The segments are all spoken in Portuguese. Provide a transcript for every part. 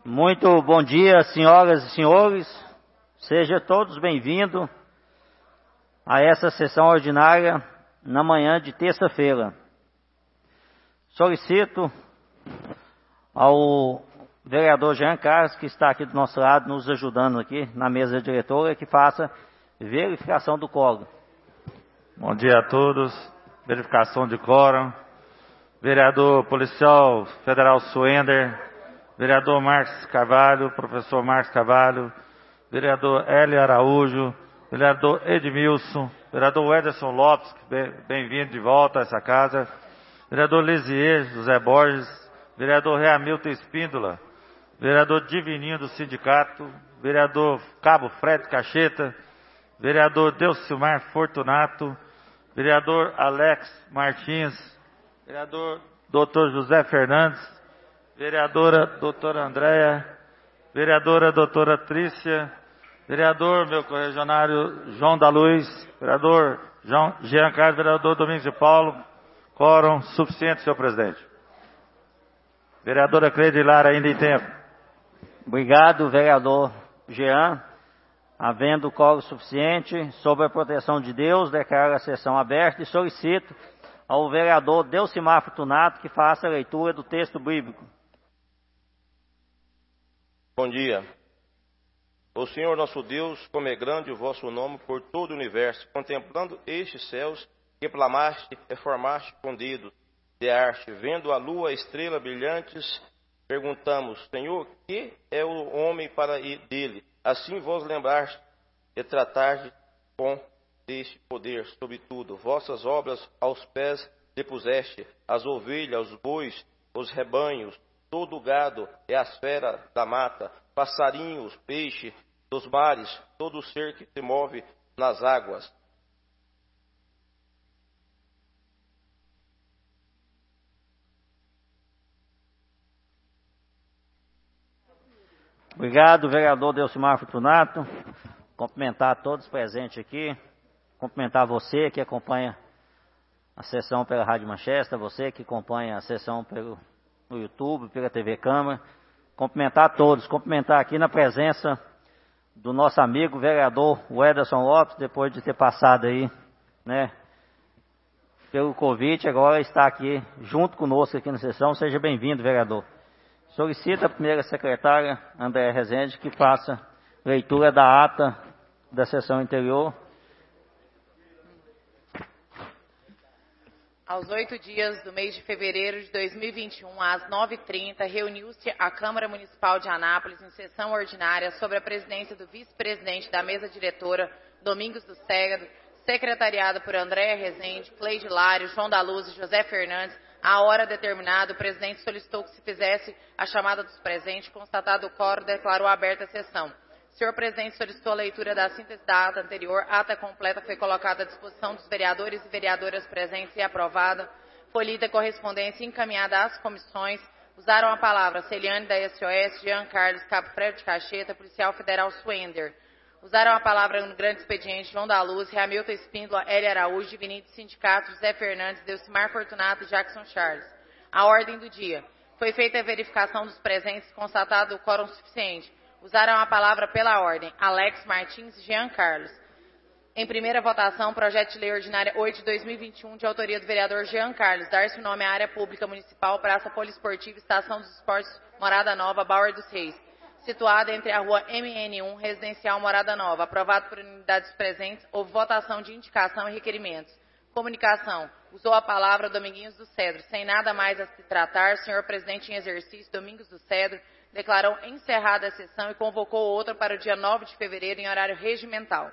Muito bom dia, senhoras e senhores. Sejam todos bem-vindos a essa sessão ordinária na manhã de terça-feira. Solicito ao vereador Jean Carlos, que está aqui do nosso lado, nos ajudando aqui na mesa diretora, que faça verificação do quórum. Bom dia a todos. Verificação de quórum. Vereador Policial Federal Suender, vereador Marcos Carvalho, professor Marcos Carvalho, vereador Hélio Araújo, vereador Edmilson, vereador Ederson Lopes, bem-vindo de volta a essa casa, vereador Lisier José Borges, vereador Reamilton Espíndola, vereador Divininho do Sindicato, vereador Cabo Fred Cacheta, vereador Delcimar Fortunato, vereador Alex Martins, vereador Dr. José Fernandes, vereadora doutora Andréia, vereadora doutora Trícia, vereador meu correligionário João da Luz, vereador Jean Carlos, vereador Domingos de Paulo, quórum suficiente, senhor presidente. Vereadora Cleide Lara, ainda em tempo. Obrigado, vereador Jean. Havendo quórum suficiente, sob a proteção de Deus, declaro a sessão aberta e solicito ao vereador Delcimar Fortunato que faça a leitura do texto bíblico. Bom dia. O Senhor nosso Deus, como é grande o vosso nome por todo o universo, contemplando estes céus que plamaste e formaste com dedos de arte, vendo a lua, a estrela brilhantes, perguntamos, Senhor, que é o homem para dele? Assim vos lembraste e tratarde com deste poder sobre tudo. Vossas obras aos pés depuseste, as ovelhas, os bois, os rebanhos, todo o gado e as feras da mata, passarinhos, peixe dos mares, todo ser que se move nas águas. Obrigado, vereador Delcimar Fortunato. Cumprimentar todos presentes aqui. Cumprimentar você que acompanha a sessão pela Rádio Manchester, você que acompanha a sessão no YouTube, pela TV Câmara. Cumprimentar todos. Cumprimentar aqui na presença do nosso amigo vereador Ederson Lopes, depois de ter passado aí, né, pelo Covid, agora está aqui junto conosco aqui na sessão. Seja bem-vindo, vereador. Solicito a primeira secretária, Andréa Rezende, que faça leitura da ata da sessão anterior. Aos 8 dias do mês de fevereiro de 2021, às 9h30, reuniu-se a Câmara Municipal de Anápolis em sessão ordinária sob a presidência do vice-presidente da mesa diretora, Domingos do Cegado, secretariado por Andréa Rezende, Cleide Lário, João da Luz e José Fernandes. À hora determinada, o presidente solicitou que se fizesse a chamada dos presentes, constatado o quórum, declarou aberta a sessão. O senhor presidente solicitou a leitura da síntese da ata anterior. A ata completa foi colocada à disposição dos vereadores e vereadoras presentes e aprovada. Foi lida a correspondência encaminhada às comissões. Usaram a palavra Celiane da SOS, Jean Carlos, Cabo Fred Cacheta, Policial Federal Suender. Usaram a palavra no grande expediente João da Luz, Reamilton Espíndola, Hélio Araújo, Divininho do Sindicato, José Fernandes, Delcimar Fortunato e Jackson Charles. A ordem do dia. Foi feita a verificação dos presentes, constatado o quórum suficiente. Usaram a palavra pela ordem Alex Martins e Jean Carlos. Em primeira votação, projeto de lei ordinária 8 de 2021, de autoria do vereador Jean Carlos, dar-se o nome à área pública municipal, Praça Poliesportiva, Estação dos Esportes, Morada Nova, Bauer dos Reis, situada entre a rua MN1, Residencial Morada Nova, aprovado por unidades presentes. Houve votação de indicação e requerimentos. Comunicação. Usou a palavra Dominguinhos do Cedro. Sem nada mais a se tratar, senhor presidente em exercício, Domingos do Cedro, declarou encerrada a sessão e convocou outra para o dia 9 de fevereiro em horário regimental.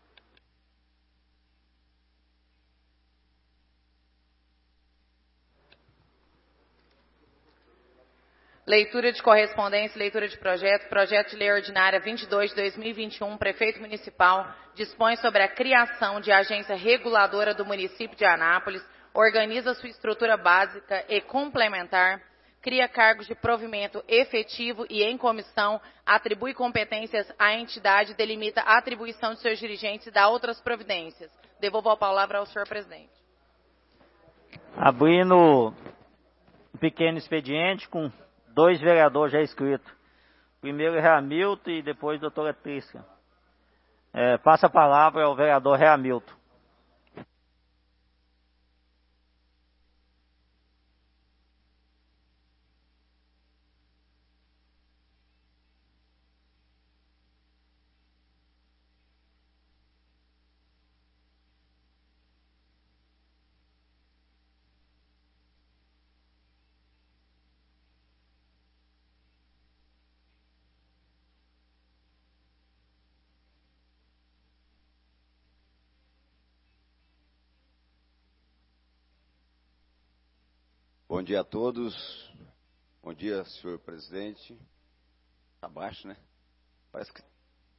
Leitura de correspondência, leitura de projeto. Projeto de lei ordinária 22 de 2021, prefeito municipal dispõe sobre a criação de agência reguladora do município de Anápolis, organiza sua estrutura básica e complementar, cria cargos de provimento efetivo e em comissão, atribui competências à entidade, delimita a atribuição de seus dirigentes e dá outras providências. Devolvo a palavra ao senhor presidente. Abrindo um pequeno expediente com 2 vereadores já inscritos Primeiro é Hamilton e depois doutora Trisca. Passa a palavra ao vereador Hamilton. Bom dia a todos. Bom dia, senhor presidente. Tá baixo, né? Parece que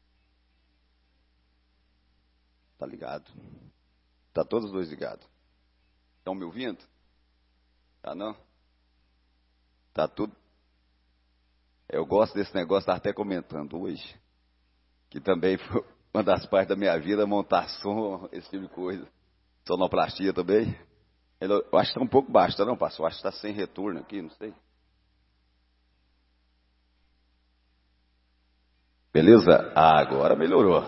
tá ligado. Tá todos os dois ligados. Estão me ouvindo? Tá não? Tá tudo. Eu gosto desse negócio, estava até comentando hoje, que também foi uma das partes da minha vida, montar som, esse tipo de coisa. Sonoplastia também. Eu acho que está um pouco baixo, tá não, pastor? Acho que está sem retorno aqui, não sei. Beleza? Agora melhorou.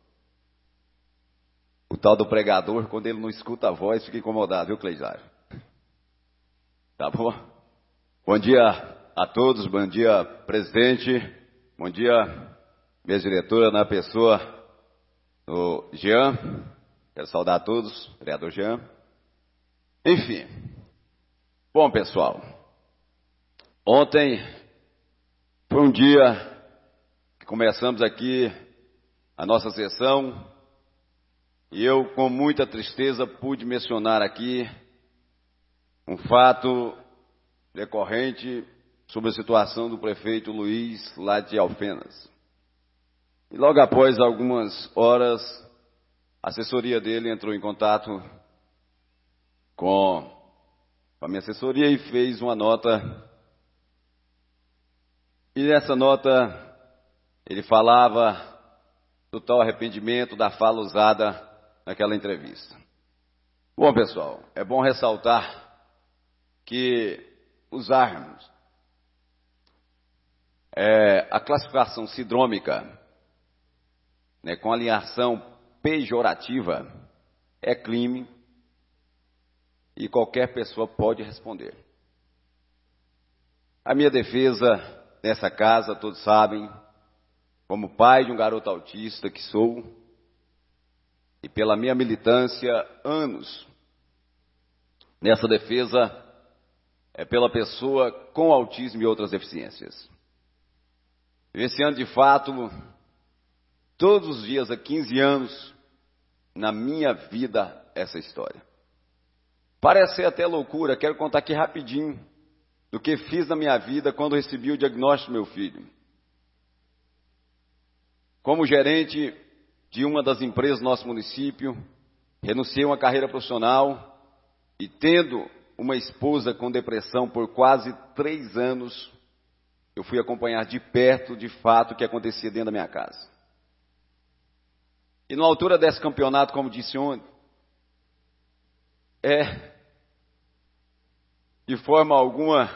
O tal do pregador, quando ele não escuta a voz, fica incomodado, viu, Cleisário? Tá bom? Bom dia a todos, bom dia, presidente. Bom dia, minha diretora, na pessoa do Jean. Quero saudar a todos, vereador Jean. Enfim, bom pessoal, ontem foi um dia que começamos aqui a nossa sessão e eu com muita tristeza pude mencionar aqui um fato decorrente sobre a situação do prefeito Luiz lá de Alfenas. E logo após algumas horas, a assessoria dele entrou em contato com a minha assessoria e fez uma nota. E nessa nota ele falava do tal arrependimento da fala usada naquela entrevista. Bom, pessoal, é bom ressaltar que usarmos a classificação sindrômica, né, com alinhação pejorativa é crime. E qualquer pessoa pode responder. A minha defesa nessa casa, todos sabem, como pai de um garoto autista que sou, e pela minha militância, anos, nessa defesa, é pela pessoa com autismo e outras deficiências. Vivenciando de fato, todos os dias há 15 anos, na minha vida, essa história. Parece ser até loucura, quero contar aqui rapidinho do que fiz na minha vida quando recebi o diagnóstico do meu filho. Como gerente de uma das empresas do nosso município, renunciei a uma carreira profissional e tendo uma esposa com depressão por quase 3 anos, eu fui acompanhar de perto, de fato, o que acontecia dentro da minha casa. E na altura desse campeonato, como disse ontem, de forma alguma,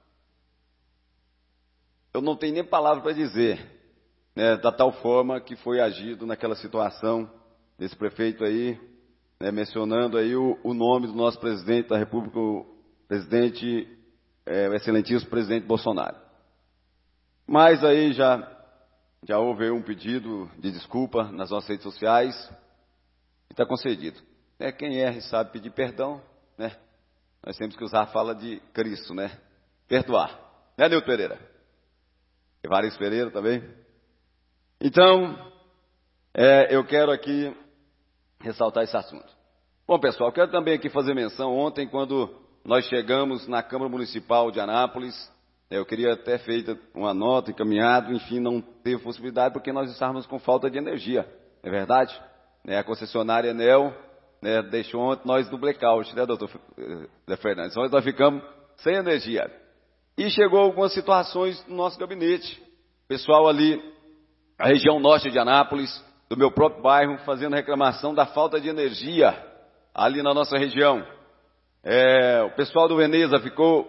eu não tenho nem palavra para dizer, né, da tal forma que foi agido naquela situação desse prefeito aí, né, mencionando aí o nome do nosso presidente da República, o presidente, o excelentíssimo presidente Bolsonaro. Mas aí já houve um pedido de desculpa nas nossas redes sociais e está concedido. Quem erra e sabe pedir perdão, né? Nós temos que usar a fala de Cristo, né? Perdoar. Né, Nilton Pereira? Evaristo Pereira também. Então, eu quero aqui ressaltar esse assunto. Bom, pessoal, quero também aqui fazer menção. Ontem, quando nós chegamos na Câmara Municipal de Anápolis, eu queria ter feito uma nota, encaminhado, enfim, não teve possibilidade porque nós estávamos com falta de energia. Não é verdade? A concessionária Enel, né, deixou ontem nós do blackout, né, doutor Fernandes? Nós ficamos sem energia. E chegou algumas situações no nosso gabinete. Pessoal ali, a região norte de Anápolis, do meu próprio bairro, fazendo reclamação da falta de energia ali na nossa região. O pessoal do Veneza ficou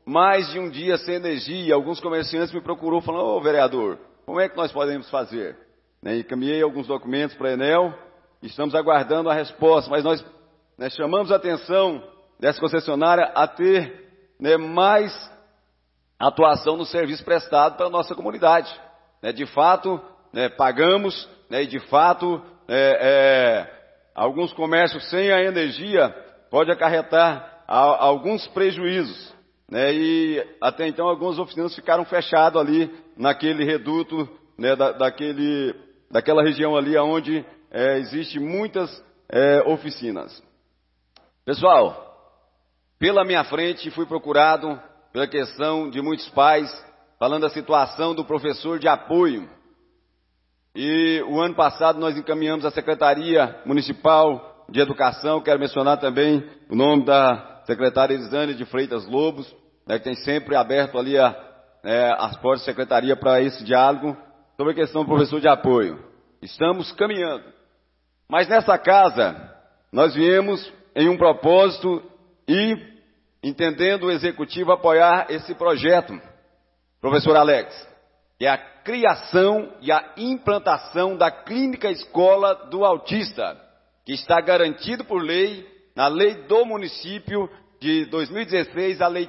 mais de um dia sem energia. Alguns comerciantes me procurou falando: ô vereador, como é que nós podemos fazer? Encaminhei alguns documentos para a Enel, estamos aguardando a resposta, mas nós chamamos a atenção dessa concessionária a ter mais atuação no serviço prestado para a nossa comunidade. De fato, pagamos, e de fato, alguns comércios sem a energia pode acarretar alguns prejuízos. E até então algumas oficinas ficaram fechadas ali naquele reduto, daquela região ali onde existe muitas oficinas. Pessoal, pela minha frente fui procurado pela questão de muitos pais, falando da situação do professor de apoio. E o ano passado nós encaminhamos à Secretaria Municipal de Educação, quero mencionar também o nome da secretária Elisane de Freitas Lobos, que tem sempre aberto ali as portas da secretaria para esse diálogo sobre a questão do professor de apoio. Estamos caminhando. Mas nessa casa, nós viemos em um propósito e entendendo o executivo apoiar esse projeto, professor Alex, que é a criação e a implantação da Clínica Escola do Autista, que está garantido por lei, na lei do município de 2016, a lei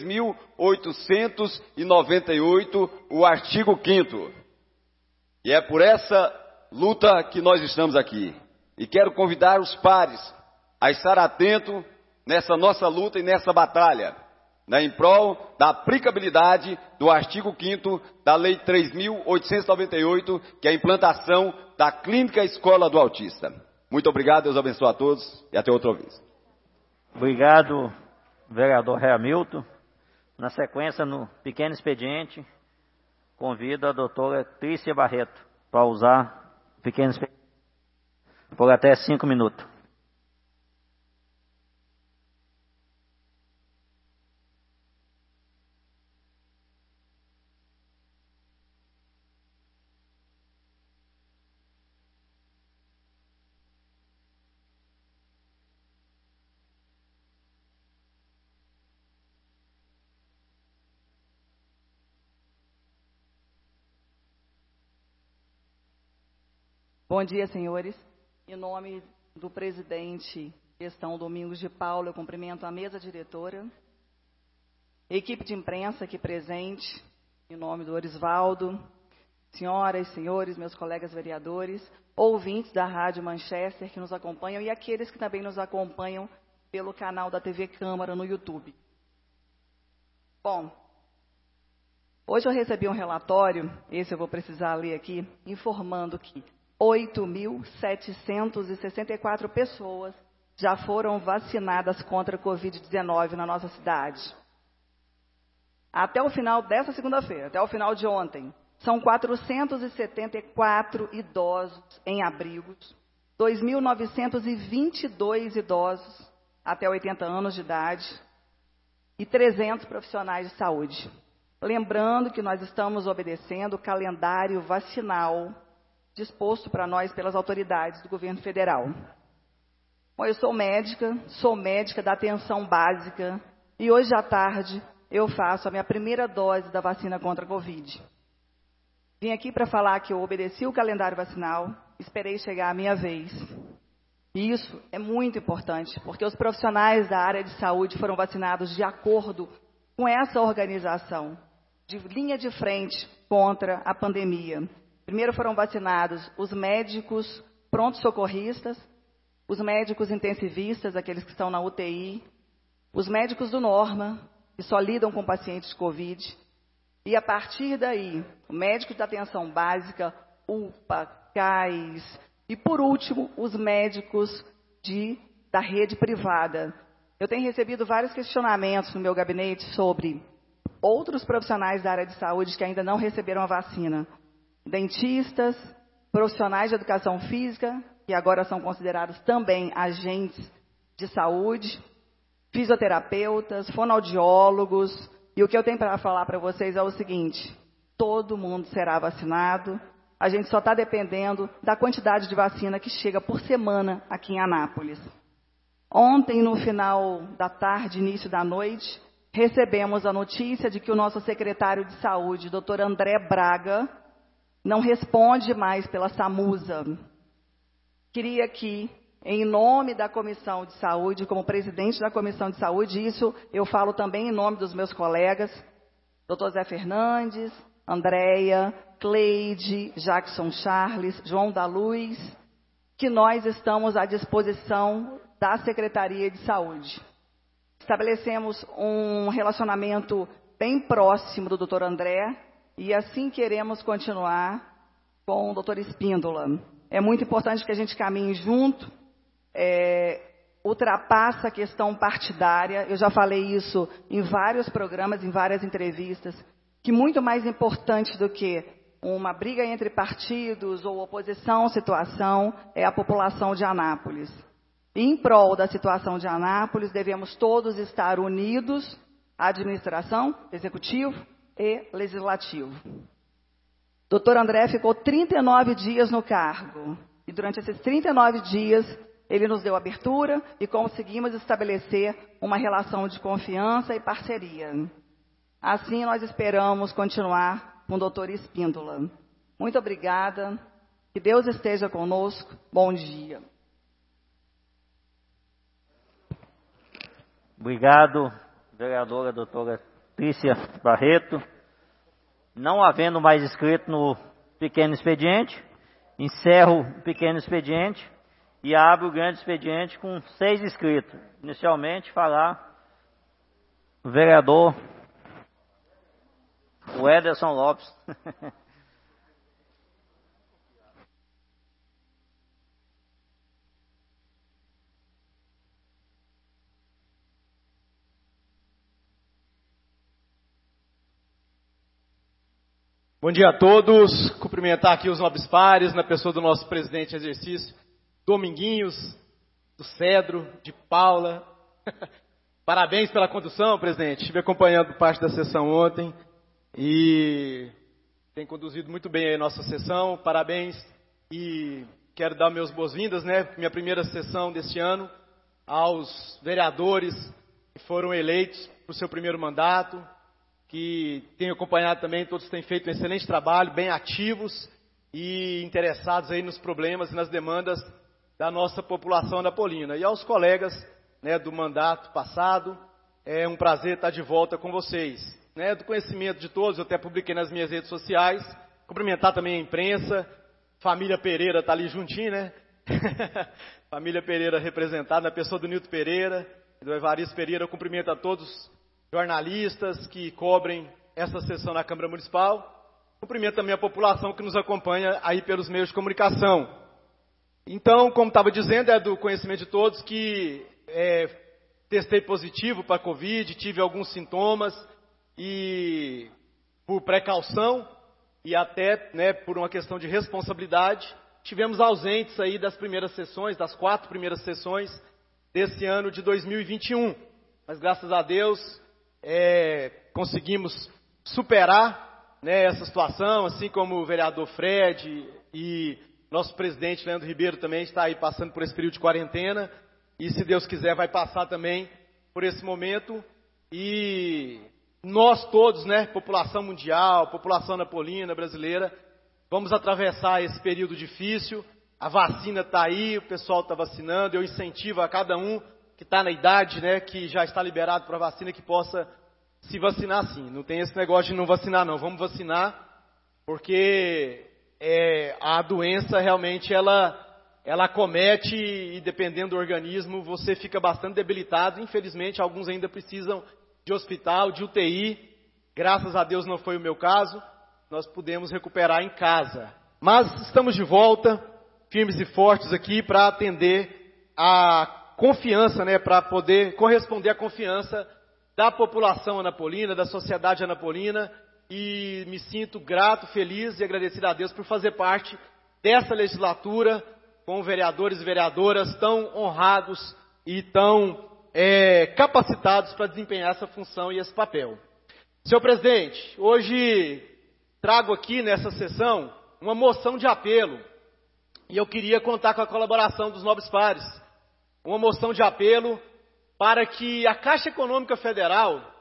3.898, o artigo 5º. E é por essa luta que nós estamos aqui. E quero convidar os pares a estar atento nessa nossa luta e nessa batalha, em prol da aplicabilidade do artigo 5º da lei 3.898, que é a implantação da Clínica Escola do Autista. Muito obrigado, Deus abençoe a todos e até outra vez. Obrigado, vereador Hamilton. Na sequência, no pequeno expediente, convido a doutora Trícia Barreto para usar o pequeno expediente por até 5 minutos. Bom dia, senhores. Em nome do presidente Gestão Domingos de Paula, eu cumprimento a mesa diretora, equipe de imprensa aqui presente, em nome do Orisvaldo, senhoras, senhores, meus colegas vereadores, ouvintes da Rádio Manchester que nos acompanham e aqueles que também nos acompanham pelo canal da TV Câmara no YouTube. Bom, hoje eu recebi um relatório, esse eu vou precisar ler aqui, informando que 8.764 pessoas já foram vacinadas contra a Covid-19 na nossa cidade. Até o final dessa segunda-feira, até o final de ontem, são 474 idosos em abrigos, 2.922 idosos até 80 anos de idade e 300 profissionais de saúde. Lembrando que nós estamos obedecendo o calendário vacinal disposto para nós pelas autoridades do governo federal. Bom, eu sou médica da atenção básica e hoje à tarde eu faço a minha primeira dose da vacina contra a Covid. Vim aqui para falar que eu obedeci o calendário vacinal, esperei chegar a minha vez. E isso é muito importante, porque os profissionais da área de saúde foram vacinados de acordo com essa organização, de linha de frente contra a pandemia. Primeiro foram vacinados os médicos pronto-socorristas, os médicos intensivistas, aqueles que estão na UTI, os médicos do Norma, que só lidam com pacientes Covid. E a partir daí, o médico da atenção básica, UPA, CAIS, e por último, os médicos da rede privada. Eu tenho recebido vários questionamentos no meu gabinete sobre outros profissionais da área de saúde que ainda não receberam a vacina. Dentistas, profissionais de educação física, que agora são considerados também agentes de saúde, fisioterapeutas, fonoaudiólogos. E o que eu tenho para falar para vocês é o seguinte: todo mundo será vacinado. A gente só está dependendo da quantidade de vacina que chega por semana aqui em Anápolis. Ontem, no final da tarde, início da noite, recebemos a notícia de que o nosso secretário de saúde, Dr. André Braga, não responde mais pela SAMUSA. Queria aqui, em nome da Comissão de Saúde, como presidente da Comissão de Saúde, isso eu falo também em nome dos meus colegas, Dr. Zé Fernandes, Andréia, Cleide, Jackson Charles, João da Luz, que nós estamos à disposição da Secretaria de Saúde. Estabelecemos um relacionamento bem próximo do Dr. André e assim queremos continuar com o Dr. Espíndola. É muito importante que a gente caminhe junto, ultrapassa a questão partidária. Eu já falei isso em vários programas, em várias entrevistas, que muito mais importante do que uma briga entre partidos ou oposição à situação é a população de Anápolis. Em prol da situação de Anápolis, devemos todos estar unidos, a administração, executivo e legislativo. Dr. André ficou 39 dias no cargo. E durante esses 39 dias, ele nos deu abertura e conseguimos estabelecer uma relação de confiança e parceria. Assim, nós esperamos continuar com o Dr. Espíndola. Muito obrigada. Que Deus esteja conosco. Bom dia. Obrigado, vereadora doutora Trícia Barreto. Não havendo mais inscrito no pequeno expediente, encerro o pequeno expediente e abro o grande expediente com 6 inscritos. Inicialmente, falar o vereador o Ederson Lopes. Bom dia a todos, cumprimentar aqui os nobres pares, na pessoa do nosso presidente em exercício, Dominguinhos, do Cedro, de Paula. Parabéns pela condução, presidente. Estive acompanhando parte da sessão ontem e tem conduzido muito bem a nossa sessão. Parabéns e quero dar meus boas-vindas, minha primeira sessão deste ano, aos vereadores que foram eleitos para o seu primeiro mandato, que tenho acompanhado também, todos têm feito um excelente trabalho, bem ativos e interessados aí nos problemas e nas demandas da nossa população anapolina. E aos colegas do mandato passado, é um prazer estar de volta com vocês. Do conhecimento de todos, eu até publiquei nas minhas redes sociais, cumprimentar também a imprensa, família Pereira está ali juntinho, Família Pereira representada, na pessoa do Nilton Pereira, do Evaristo Pereira, eu cumprimento a todos jornalistas que cobrem essa sessão na Câmara Municipal. Cumprimento também a população que nos acompanha aí pelos meios de comunicação. Então, como estava dizendo, é do conhecimento de todos que testei positivo para a Covid, tive alguns sintomas e por precaução e até por uma questão de responsabilidade, tivemos ausentes aí das primeiras sessões, das 4 primeiras sessões desse ano de 2021. Mas graças a Deus conseguimos superar essa situação, assim como o vereador Fred e nosso presidente Leandro Ribeiro também está aí passando por esse período de quarentena e, se Deus quiser, vai passar também por esse momento. E nós todos, população mundial, população anapolina, brasileira, vamos atravessar esse período difícil. A vacina está aí, o pessoal está vacinando, eu incentivo a cada um que está na idade, que já está liberado para vacina, que possa se vacinar sim. Não tem esse negócio de não vacinar não, vamos vacinar, porque a doença realmente ela acomete e dependendo do organismo você fica bastante debilitado. Infelizmente alguns ainda precisam de hospital, de UTI, graças a Deus não foi o meu caso, nós pudemos recuperar em casa. Mas estamos de volta, firmes e fortes aqui para atender a confiança, para poder corresponder à confiança da população anapolina, da sociedade anapolina, e me sinto grato, feliz e agradecido a Deus por fazer parte dessa legislatura com vereadores e vereadoras tão honrados e tão capacitados para desempenhar essa função e esse papel. Senhor presidente, hoje trago aqui nessa sessão uma moção de apelo e eu queria contar com a colaboração dos nobres pares. Uma moção de apelo para que a Caixa Econômica Federal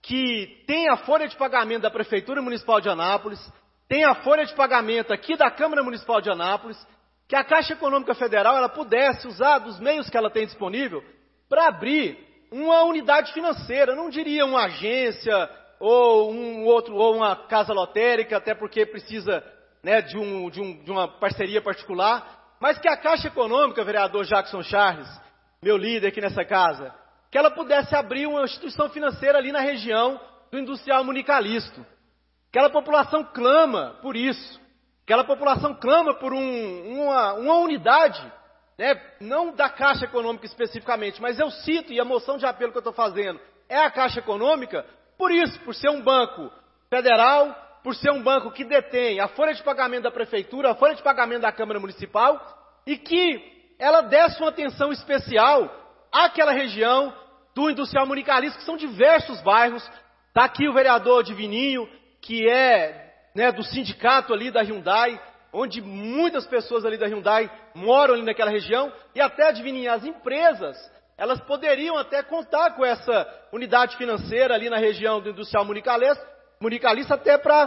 que tem a folha de pagamento da Prefeitura Municipal de Anápolis, tem a folha de pagamento aqui da Câmara Municipal de Anápolis, que a Caixa Econômica Federal ela pudesse usar dos meios que ela tem disponível para abrir uma unidade financeira, não diria uma agência ou uma casa lotérica, até porque precisa, né, de uma parceria particular, mas que a Caixa Econômica, vereador Jackson Charles, meu líder aqui nessa casa, que ela pudesse abrir uma instituição financeira ali na região do Industrial Municalisto. Aquela população clama por isso. Aquela população clama por uma unidade, né, não da Caixa Econômica especificamente, mas eu cito, e a moção de apelo que eu estou fazendo é a Caixa Econômica, por isso, por ser um banco federal, por ser um banco que detém a folha de pagamento da Prefeitura, a folha de pagamento da Câmara Municipal, e que ela desse uma atenção especial àquela região do Industrial Municalisto, que são diversos bairros. Está aqui o vereador Divininho, que é, né, do sindicato ali da Hyundai, onde muitas pessoas ali da Hyundai moram ali naquela região, e até, Divininho, as empresas, elas poderiam até contar com essa unidade financeira ali na região do Industrial Municalista, até para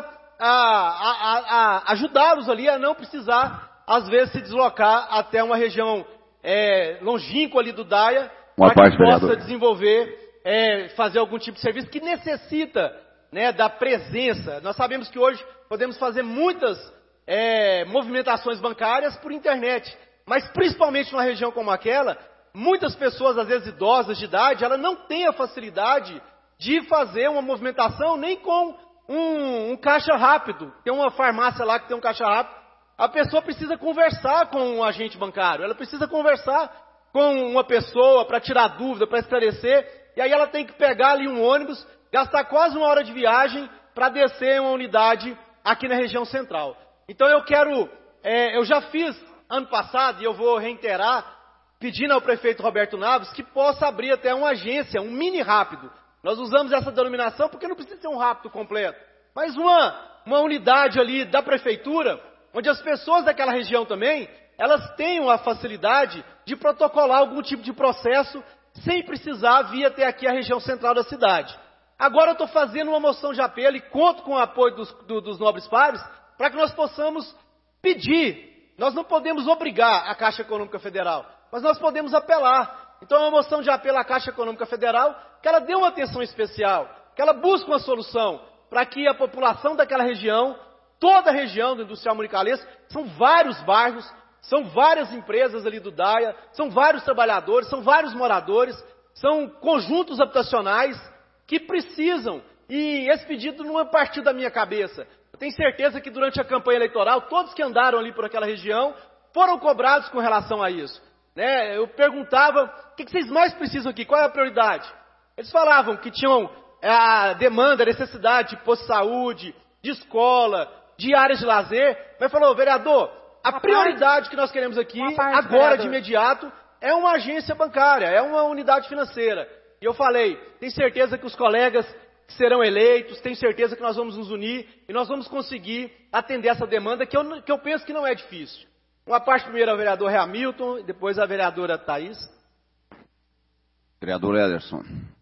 ajudá-los ali a não precisar, às vezes, se deslocar até uma região longínqua ali do DAIA, para que possa desenvolver, fazer algum tipo de serviço que necessita, né, da presença. Nós sabemos que hoje podemos fazer muitas movimentações bancárias por internet, mas principalmente numa região como aquela, muitas pessoas, às vezes idosas de idade, ela não tem a facilidade de fazer uma movimentação nem com um caixa rápido. Tem uma farmácia lá que tem um caixa rápido. A pessoa precisa conversar com um agente bancário, ela precisa conversar com uma pessoa para tirar dúvida, para esclarecer, e aí ela tem que pegar ali um ônibus, gastar quase 1 hora de viagem para descer uma unidade aqui na região central. Então eu já fiz ano passado, e eu vou reiterar, pedindo ao prefeito Roberto Naves que possa abrir até uma agência, um mini rápido. Nós usamos essa denominação porque não precisa ser um rápido completo, mas uma unidade ali da prefeitura, onde as pessoas daquela região também, elas tenham a facilidade de protocolar algum tipo de processo sem precisar vir até aqui a região central da cidade. Agora eu estou fazendo uma moção de apelo e conto com o apoio dos nobres pares para que nós possamos pedir. Nós não podemos obrigar a Caixa Econômica Federal, mas nós podemos apelar. Então é uma moção de apelo à Caixa Econômica Federal, que ela dê uma atenção especial, que ela busque uma solução para que a população daquela região, toda a região do Industrial Municalista, são vários bairros, são várias empresas ali do DAIA, são vários trabalhadores, são vários moradores, são conjuntos habitacionais que precisam, e esse pedido não é partir da minha cabeça. Eu tenho certeza que durante a campanha eleitoral, todos que andaram ali por aquela região foram cobrados com relação a isso. Né? Eu perguntava, o que vocês mais precisam aqui? Qual é a prioridade? Eles falavam que tinham a demanda, a necessidade de posto de saúde, de escola, de áreas de lazer, mas falou, vereador, a prioridade que nós queremos aqui, agora vereador, de imediato, é uma agência bancária, é uma unidade financeira. E eu falei, tenho certeza que os colegas que serão eleitos, tenho certeza que nós vamos nos unir e nós vamos conseguir atender essa demanda que eu penso que não é difícil. Uma parte primeiro ao vereador Hamilton, e depois a vereadora Thaís. Vereador Ederson,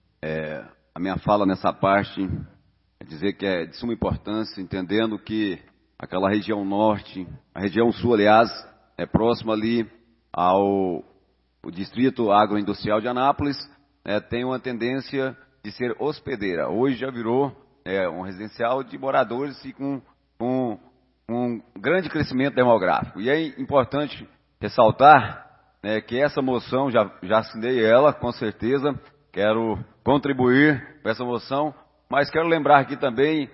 a minha fala nessa parte é dizer que é de suma importância, entendendo que aquela região norte, a região sul, aliás, é próxima ali ao distrito agroindustrial de Anápolis, tem uma tendência de ser hospedeira. Hoje já virou um residencial de moradores e com um grande crescimento demográfico. E é importante ressaltar que essa moção, já assinei ela, com certeza, quero contribuir com essa moção, mas quero lembrar aqui também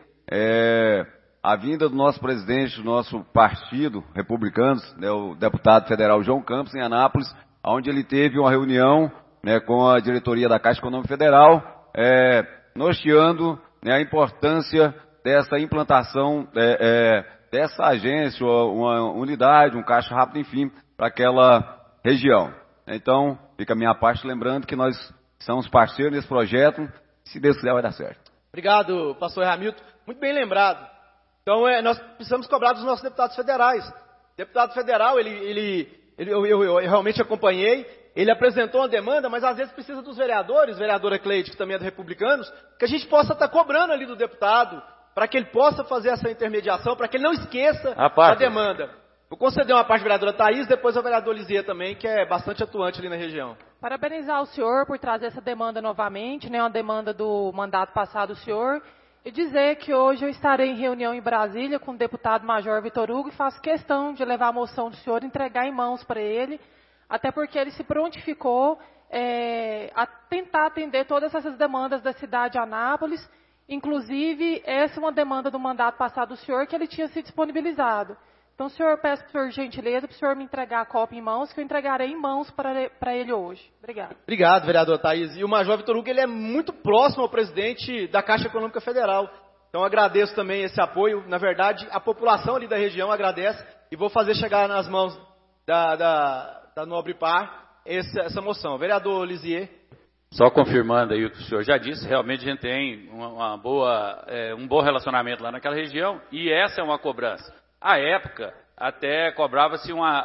a vinda do nosso presidente do nosso partido, Republicanos, o deputado federal João Campos, em Anápolis, onde ele teve uma reunião com a diretoria da Caixa Econômica Federal, norteando a importância dessa implantação dessa agência, uma unidade, um caixa rápido, enfim, para aquela região. Então, fica a minha parte lembrando que nós somos parceiros nesse projeto, se Deus quiser vai dar certo. Obrigado, pastor Hamilton. Muito bem lembrado. Então, nós precisamos cobrar dos nossos deputados federais. O deputado federal, eu realmente acompanhei, ele apresentou uma demanda, mas às vezes precisa dos vereadores, vereadora Cleide, que também é do Republicanos, que a gente possa estar cobrando ali do deputado, para que ele possa fazer essa intermediação, para que ele não esqueça a demanda. Vou conceder uma parte à vereadora Thaís, depois ao vereador Lisier também, que é bastante atuante ali na região. Parabenizar o senhor por trazer essa demanda novamente, né, uma demanda do mandato passado do senhor, e dizer que hoje eu estarei em reunião em Brasília com o deputado Major Vitor Hugo e faço questão de levar a moção do senhor, entregar em mãos para ele, até porque ele se prontificou a tentar atender todas essas demandas da cidade de Anápolis, inclusive essa é uma demanda do mandato passado do senhor que ele tinha se disponibilizado. Então, senhor, peço por gentileza para o senhor me entregar a cópia em mãos, que eu entregarei em mãos para ele hoje. Obrigado. Obrigado, vereador Thaís. E o Major Vitor Hugo, ele é muito próximo ao presidente da Caixa Econômica Federal. Então, agradeço também esse apoio. Na verdade, a população ali da região agradece e vou fazer chegar nas mãos da Nobre Par essa moção. Vereador Lisier. Só confirmando aí o que o senhor já disse, realmente a gente tem um bom relacionamento lá naquela região e essa é uma cobrança. À época, até cobrava-se uma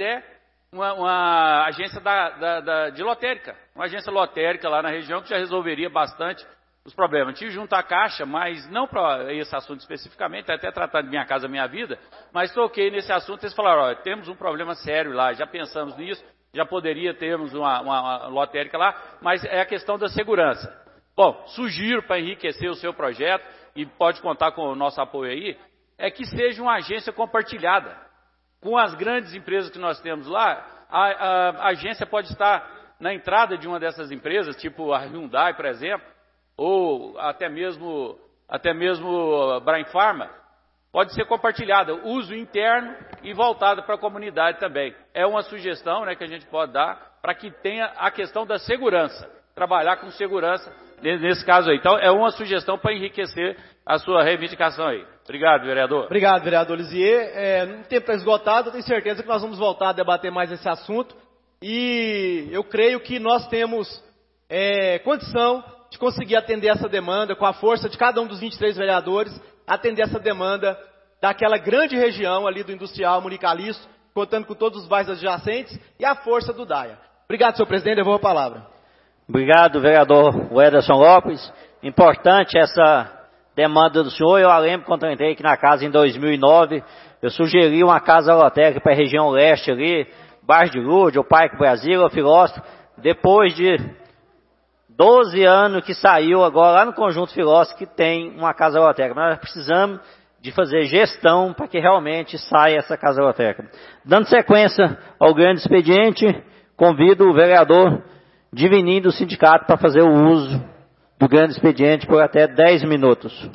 agência de lotérica, uma agência lotérica lá na região que já resolveria bastante os problemas. Tive junto à Caixa, mas não para esse assunto especificamente, até tratar de Minha Casa Minha Vida, mas toquei nesse assunto e eles falaram, olha, temos um problema sério lá, já pensamos nisso, já poderia termos uma lotérica lá, mas é a questão da segurança. Bom, sugiro para enriquecer o seu projeto, e pode contar com o nosso apoio aí, é que seja uma agência compartilhada. Com as grandes empresas que nós temos lá, a agência pode estar na entrada de uma dessas empresas, tipo a Hyundai, por exemplo, ou até mesmo Brain Pharma, pode ser compartilhada, uso interno e voltada para a comunidade também. É uma sugestão, né, que a gente pode dar para que tenha a questão da segurança, trabalhar com segurança nesse caso aí. Então, é uma sugestão para enriquecer a sua reivindicação aí. Obrigado, vereador. Obrigado, vereador Lisier. No tempo está esgotado, eu tenho certeza que nós vamos voltar a debater mais esse assunto. E eu creio que nós temos condição de conseguir atender essa demanda, com a força de cada um dos 23 vereadores, atender essa demanda daquela grande região ali do Industrial Municaliço, contando com todos os bairros adjacentes e a força do DAIA. Obrigado, senhor presidente, devolvo a palavra. Obrigado, vereador Wederson Lopes. Importante essa demanda do senhor. Eu lembro quando eu entrei aqui na casa em 2009, eu sugeri uma casa lotérica para a região leste ali, bairro de Lourdes, o Parque Brasil, o Filósofo. Depois de 12 anos que saiu agora lá no Conjunto Filósofo que tem uma casa lotérica. Mas nós precisamos de fazer gestão para que realmente saia essa casa lotérica. Dando sequência ao grande expediente, convido o vereador Divininho do sindicato para fazer o uso do grande expediente por até 10 minutos.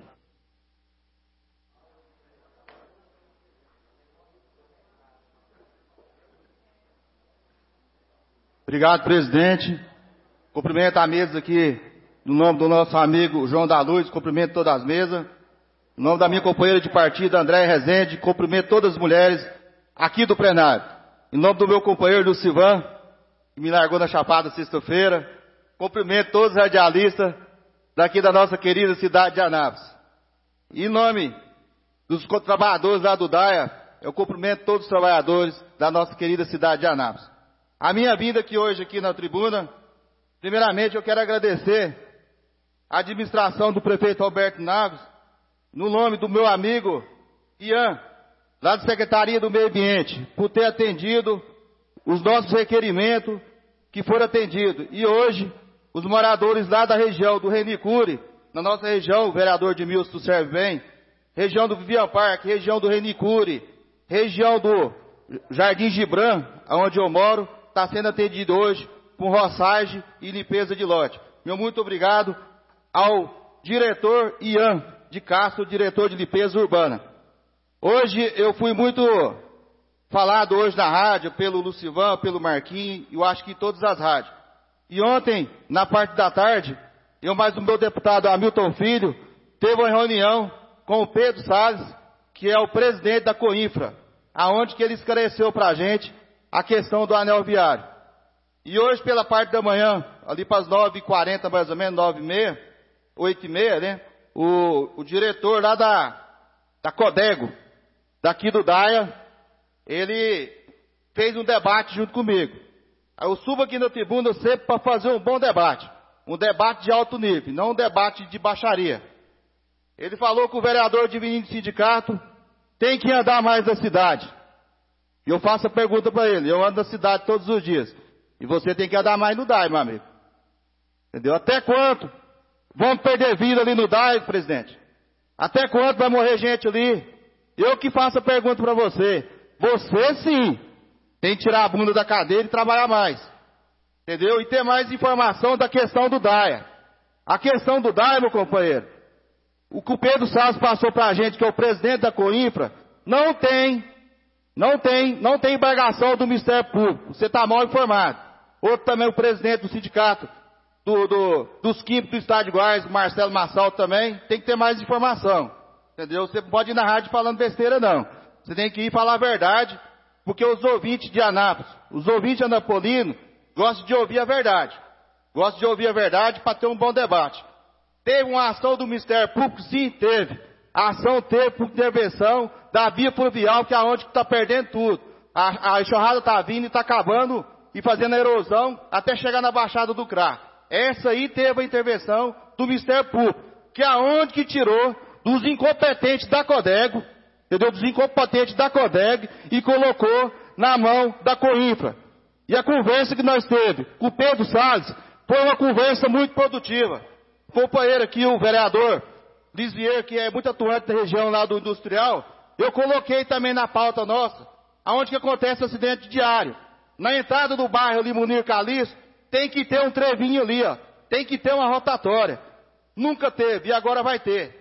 Obrigado, presidente. Cumprimento a mesa aqui, no nome do nosso amigo João da Luz, cumprimento todas as mesas. No nome da minha companheira de partido, André Rezende, cumprimento todas as mulheres aqui do plenário. Em nome do meu companheiro Lucivan, que me largou na Chapada sexta-feira, cumprimento todos os radialistas daqui da nossa querida cidade de Anápolis. Em nome dos trabalhadores lá do DAIA, eu cumprimento todos os trabalhadores da nossa querida cidade de Anápolis. A minha vinda aqui hoje aqui na tribuna, primeiramente eu quero agradecer a administração do prefeito Alberto Nagos, no nome do meu amigo Ian, lá da Secretaria do Meio Ambiente, por ter atendido os nossos requerimentos que foram atendidos. E hoje, os moradores lá da região do Renicure, na nossa região, o vereador Edmilson serve bem, região do Vivian Park, região do Renicure, região do Jardim Gibran, onde eu moro, está sendo atendido hoje com roçagem e limpeza de lote. Meu muito obrigado ao diretor Ian de Castro, diretor de limpeza urbana. Hoje eu fui muito falado hoje na rádio pelo Lucivan, pelo Marquinhos, eu acho que em todas as rádios. E ontem, na parte da tarde, eu mais o meu deputado Hamilton Filho, teve uma reunião com o Pedro Salles, que é o presidente da Coinfra, aonde que ele esclareceu para a gente a questão do anel viário. E hoje, pela parte da manhã, ali para as 9h40 mais ou menos, 9h30, 8h30, né? O diretor lá da Codego, daqui do DAIA, ele fez um debate junto comigo. Aí eu subo aqui na tribuna sempre para fazer um bom debate. Um debate de alto nível, não um debate de baixaria. Ele falou que o vereador de Vinícius Sindicato tem que andar mais na cidade. E eu faço a pergunta para ele. Eu ando na cidade todos os dias. E você tem que andar mais no DAI, meu amigo. Entendeu? Até quanto vamos perder vida ali no DAI, presidente? Até quanto vai morrer gente ali? Eu que faço a pergunta para você. Você sim tem que tirar a bunda da cadeira e trabalhar mais. Entendeu? E ter mais informação da questão do DAIA. A questão do DAIA, meu companheiro, o que o Pedro Salles passou para a gente, que é o presidente da Coinfra, não tem embargação do Ministério Público. Você está mal informado. Outro também, o presidente do sindicato dos químicos do Estado de Goiás, Marcelo Massal também, tem que ter mais informação. Entendeu? Você não pode ir na rádio falando besteira, não. Você tem que ir falar a verdade, porque os ouvintes de Anápolis, os ouvintes anapolinos, gostam de ouvir a verdade. Gostam de ouvir a verdade para ter um bom debate. Teve uma ação do Ministério Público? Sim, teve. A ação teve por intervenção da via fluvial, que é onde está perdendo tudo. A enxurrada está vindo e está acabando e fazendo a erosão até chegar na Baixada do Crato. Essa aí teve a intervenção do Ministério Público, que é onde que tirou dos incompetentes da Codego, entendeu? Dos incompetentes da Codeg e colocou na mão da Coinfra. E a conversa que nós teve com o Pedro Salles foi uma conversa muito produtiva. O companheiro aqui, o vereador Lisvier, que é muito atuante da região lá do industrial, eu coloquei também na pauta nossa, aonde que acontece acidente diário. Na entrada do bairro ali, Munir Calixto, tem que ter um trevinho ali, ó. Tem que ter uma rotatória. Nunca teve, e agora vai ter.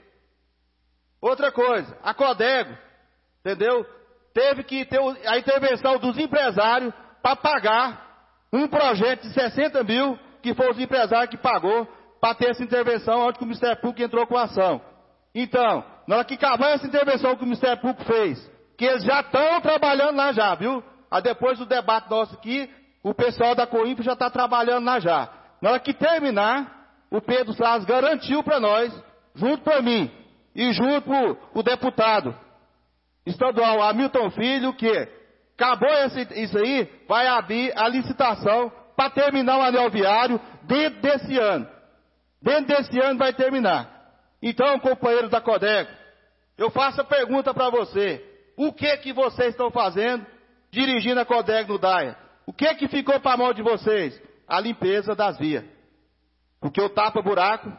Outra coisa, a Codego, entendeu? Teve que ter a intervenção dos empresários para pagar um projeto de 60 mil, que foi os empresários que pagou, para ter essa intervenção, onde o Ministério Público entrou com a ação. Então, na hora que acabar essa intervenção que o Ministério Público fez, que eles já estão trabalhando lá já, viu? Aí depois do debate nosso aqui, o pessoal da Coinfra já está trabalhando lá já. Na hora que terminar, o Pedro Salles garantiu para nós, junto para mim, e junto o deputado estadual Hamilton Filho, que acabou isso aí, vai abrir a licitação para terminar o anel viário dentro desse ano. Dentro desse ano vai terminar. Então, companheiros da Codego, eu faço a pergunta para você. O que vocês estão fazendo dirigindo a Codego no DAIA? O que ficou para a mão de vocês? A limpeza das vias. Porque o tapa-buraco,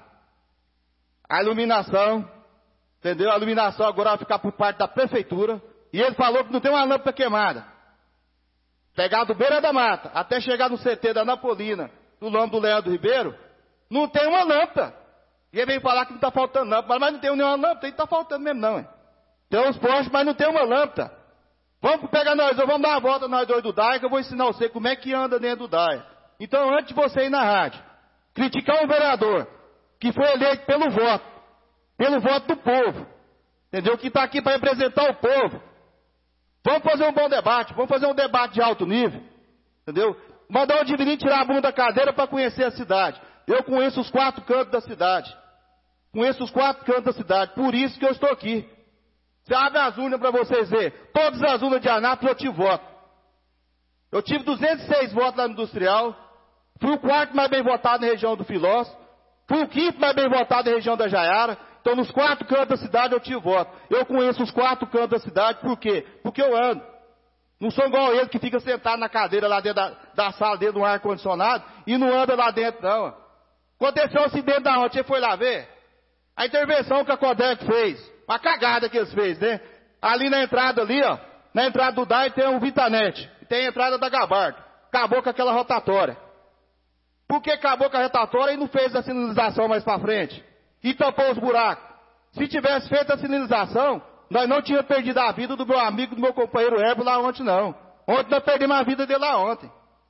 a iluminação, entendeu? A iluminação agora vai ficar por parte da prefeitura. E ele falou que não tem uma lâmpada queimada. Pegar do beira da mata, até chegar no CT da Anapolina, do lombo do Leandro Ribeiro, não tem uma lâmpada. E ele veio falar que não está faltando lâmpada. Mas não tem nenhuma lâmpada, não está faltando mesmo não. Hein? Tem uns postes, mas não tem uma lâmpada. Vamos pegar nós, vamos dar uma volta nós dois do DAI, que eu vou ensinar você como é que anda dentro do DAI. Então, antes de você ir na rádio, criticar um vereador que foi eleito pelo voto do povo, entendeu? Que está aqui para representar o povo. Vamos fazer um bom debate, vamos fazer um debate de alto nível, entendeu? Mandar o Divininho tirar a bunda da cadeira para conhecer a cidade. Eu conheço os 4 cantos da cidade. Conheço os 4 cantos da cidade, por isso que eu estou aqui. Você abre as urnas para vocês verem. Todas as urnas de Anápolis eu tive voto. Eu tive 206 votos lá no Industrial. Fui o 4º mais bem votado na região do Filósofo. Fui o 5º mais bem votado na região da Jaiara. Então, nos 4 cantos da cidade eu tive voto. Eu conheço os 4 cantos da cidade, por quê? Porque eu ando. Não sou igual ele que fica sentado na cadeira lá dentro da sala, dentro do ar-condicionado, e não anda lá dentro, não. Aconteceu um acidente da onde? Você foi lá ver? A intervenção que a Codec fez. Uma cagada que eles fez, né? Ali na entrada ali, ó. Na entrada do DAI tem o Vitanet. Tem a entrada da Gabardo. Acabou com aquela rotatória. Por que acabou com a rotatória e não fez a sinalização mais para frente? E tampou os buracos? Se tivesse feito a sinalização, nós não tínhamos perdido a vida do meu amigo, do meu companheiro Herbert lá ontem, não. Ontem nós perdemos a vida dele lá ontem.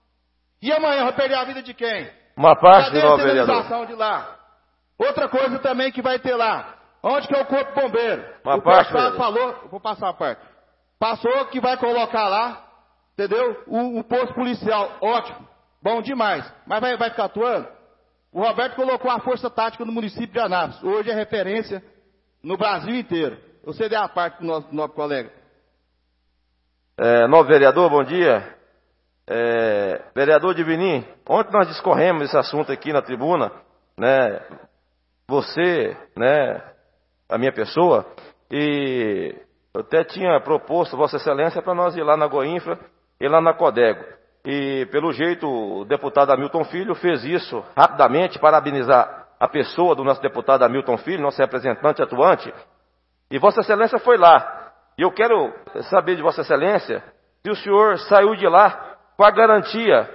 E amanhã vai perder a vida de quem? Uma parte do novo vereador. De lá. Outra coisa também que vai ter lá. Onde que é o corpo bombeiro? Uma o parte, deputado falou, vou passar a parte. Passou que vai colocar lá, entendeu? O posto policial, ótimo, bom demais. Mas vai ficar atuando? O Roberto colocou a força tática no município de Anápolis. Hoje é referência no Brasil inteiro. Eu cedei a parte do nosso colega. Novo vereador, bom dia. Vereador Divinim, ontem nós discorremos esse assunto aqui na tribuna, né? Você, né? A minha pessoa, e eu até tinha proposto Vossa Excelência para nós ir lá na Goinfra e lá na Codego. E pelo jeito o deputado Hamilton Filho fez isso rapidamente, parabenizar a pessoa do nosso deputado Hamilton Filho, nosso representante atuante. E Vossa Excelência foi lá. E eu quero saber de Vossa Excelência se o senhor saiu de lá com a garantia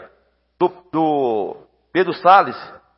do Pedro Salles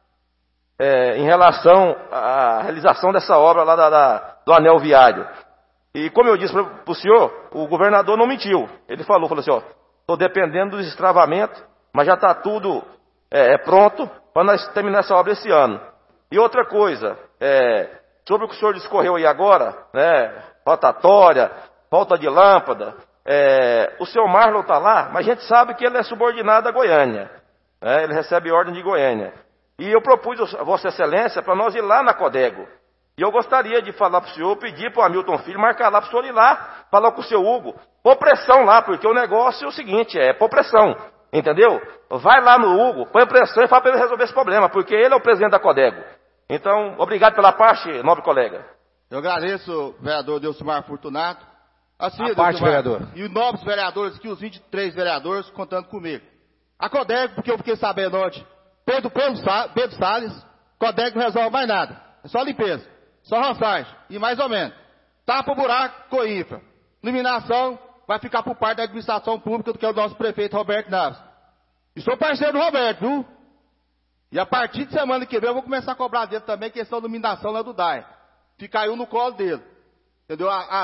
em relação à realização dessa obra lá do anel viário. E como eu disse para o senhor, o governador não mentiu. Ele falou assim, ó, estou dependendo dos estravamentos, mas já está tudo pronto para nós terminar essa obra esse ano. E outra coisa, sobre o que o senhor discorreu aí agora, né, rotatória, falta de lâmpada, o senhor Marlon está lá, mas a gente sabe que ele é subordinado a Goiânia, né, ele recebe ordem de Goiânia. E eu propus a Vossa Excelência para nós ir lá na Codego. E eu gostaria de falar para o senhor, pedir para o Hamilton Filho marcar lá para o senhor ir lá, falar com o seu Hugo, pôr pressão lá, porque o negócio é o seguinte, pôr pressão, entendeu? Vai lá no Hugo, põe pressão e fala para ele resolver esse problema, porque ele é o presidente da Codego. Então, obrigado pela parte, nobre colega. Eu agradeço, vereador Delcimar Fortunato. Assim, a parte, vereador. E os novos vereadores aqui, os 23 vereadores, contando comigo. A Codego, porque eu fiquei sabendo ontem, Pedro Salles, Codego não resolve mais nada. É só limpeza, só rançagem, e mais ou menos. Tapa o buraco, Coinfra. Iluminação vai ficar por parte da administração pública, do que é o nosso prefeito Roberto Naves. E sou parceiro do Roberto, viu? E a partir de semana que vem eu vou começar a cobrar dele também questão de iluminação lá do DAE. Que caiu no colo dele. Entendeu?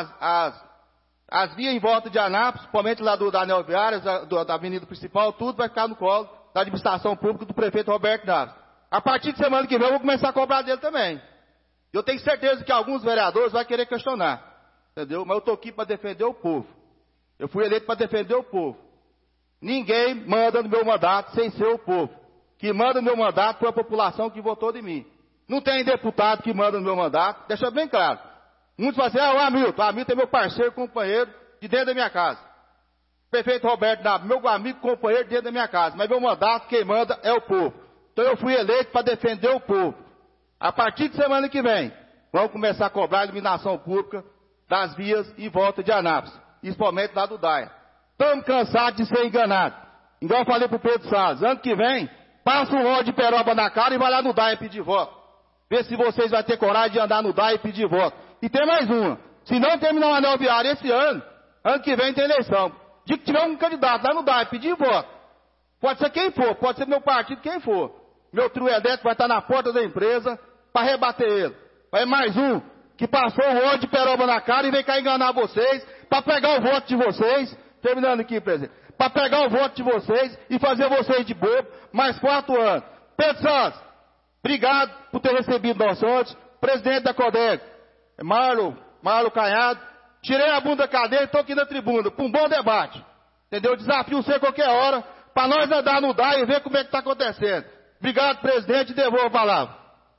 As vias em volta de Anápolis, principalmente lá da Anel Viário, da avenida principal, tudo vai ficar no colo da administração pública do prefeito Roberto Naves. A partir de semana que vem eu vou começar a cobrar dele também. Eu tenho certeza que alguns vereadores vão querer questionar. Entendeu? Mas eu estou aqui para defender o povo. Eu fui eleito para defender o povo. Ninguém manda no meu mandato sem ser o povo. Que manda no meu mandato foi a população que votou de mim. Não tem deputado que manda no meu mandato, deixa bem claro. Muitos vão dizer, o Hamilton é meu parceiro, companheiro de dentro da minha casa. Prefeito Roberto Naves, meu amigo, companheiro de dentro da minha casa. Mas meu mandato, quem manda é o povo. Então eu fui eleito para defender o povo. A partir de semana que vem, vamos começar a cobrar a iluminação pública das vias em volta de Anápolis, principalmente lá do DAE. Estamos cansados de ser enganados. Igual eu falei para o Pedro Salles, ano que vem, passa um rolo de peroba na cara e vai lá no DAE pedir voto. Vê se vocês vão ter coragem de andar no DAE e pedir voto. E tem mais uma. Se não terminar o anel viário esse ano que vem tem eleição. De que tiver um candidato lá no DAE pedir voto. Pode ser quem for, pode ser meu partido, quem for. Meu trio elétrico vai estar na porta da empresa para rebater ele. Vai mais um que passou um rolo de peroba na cara e vem cá enganar vocês para pegar o voto de vocês. Terminando aqui, presidente. Para pegar o voto de vocês e fazer vocês de bobo mais 4 anos. Pedro Santos, obrigado por ter recebido nós ontem. Presidente da Codego, Marlon Canhado. Tirei a bunda da cadeira e estou aqui na tribuna para um bom debate. Entendeu? Desafio você qualquer hora para nós andar no DAE e ver como é que está acontecendo. Obrigado, presidente, e devolvo a palavra.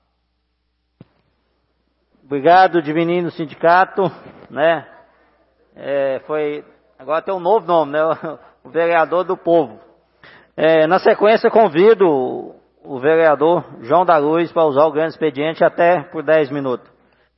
Obrigado, Divininho do sindicato, né? Agora tem um novo nome, né? O vereador do povo. Na sequência, convido o vereador João da Luz para usar o grande expediente até por 10 minutos.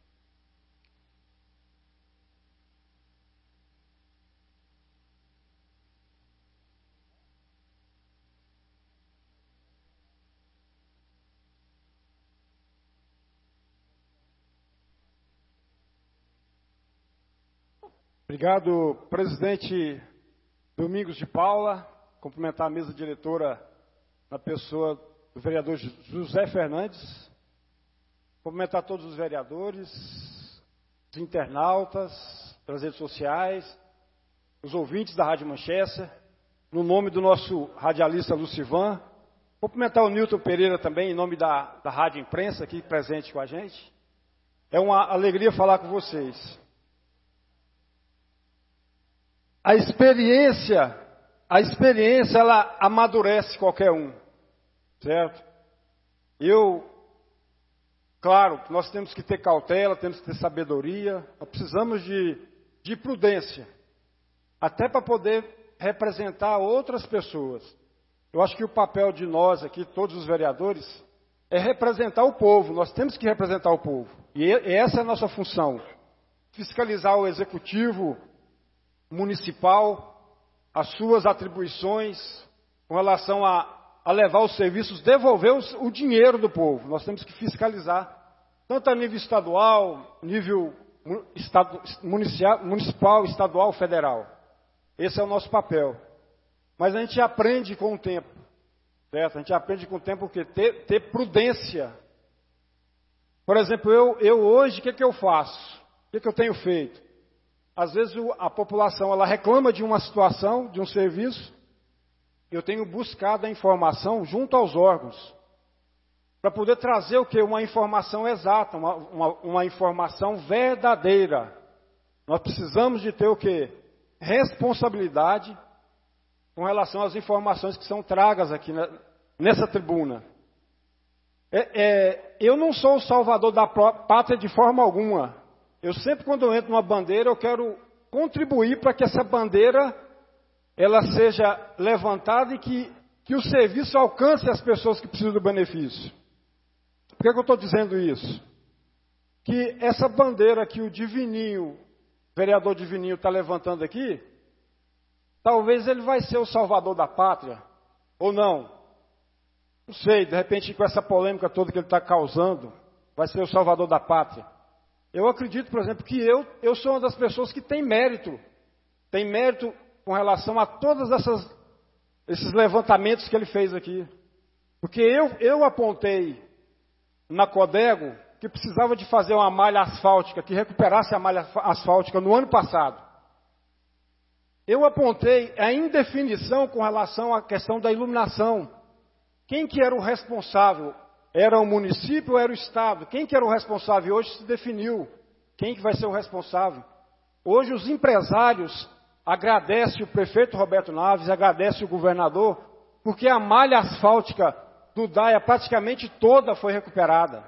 Obrigado, presidente Domingos de Paula. Cumprimentar a mesa diretora na pessoa do vereador José Fernandes. Cumprimentar todos os vereadores, os internautas, das redes sociais, os ouvintes da Rádio Manchester, no nome do nosso radialista Lucivan. Cumprimentar o Nilton Pereira também, em nome da Rádio Imprensa, aqui presente com a gente. É uma alegria falar com vocês. A experiência, ela amadurece qualquer um, certo? Claro, nós temos que ter cautela, temos que ter sabedoria, nós precisamos de prudência, até para poder representar outras pessoas. Eu acho que o papel de nós aqui, todos os vereadores, é representar o povo. Nós temos que representar o povo. E essa é a nossa função. Fiscalizar o executivo municipal, as suas atribuições com relação a levar os serviços, devolver o dinheiro do povo. Nós temos que fiscalizar, tanto a nível estadual, nível municipal, estadual, federal. Esse é o nosso papel. Mas a gente aprende com o tempo. Certo? A gente aprende com o tempo o quê? Ter prudência. Por exemplo, eu hoje, o que eu faço? O que eu tenho feito? Às vezes a população ela reclama de uma situação, de um serviço. Eu tenho buscado a informação junto aos órgãos. Para poder trazer o quê? Uma informação exata, uma informação verdadeira. Nós precisamos de ter o quê? Responsabilidade com relação às informações que são tragas aqui nessa tribuna. Eu não sou o salvador da pátria de forma alguma. Eu sempre, quando eu entro numa bandeira, eu quero contribuir para que essa bandeira ela seja levantada e que o serviço alcance as pessoas que precisam do benefício. Por que eu estou dizendo isso? Que essa bandeira que o Divininho, o vereador Divininho está levantando aqui, talvez ele vai ser o salvador da pátria, ou não. Não sei, de repente com essa polêmica toda que ele está causando, vai ser o salvador da pátria. Eu acredito, por exemplo, que eu sou uma das pessoas que tem mérito com relação a todos esses levantamentos que ele fez aqui. Porque eu apontei na Codego que precisava de fazer uma malha asfáltica, que recuperasse a malha asfáltica no ano passado. Eu apontei a indefinição com relação à questão da iluminação. Quem que era o responsável? Era o município ou era o Estado? Quem que era o responsável? Hoje se definiu. Quem que vai ser o responsável? Hoje os empresários agradecem o prefeito Roberto Naves, agradecem o governador, porque a malha asfáltica do DAIA praticamente toda foi recuperada.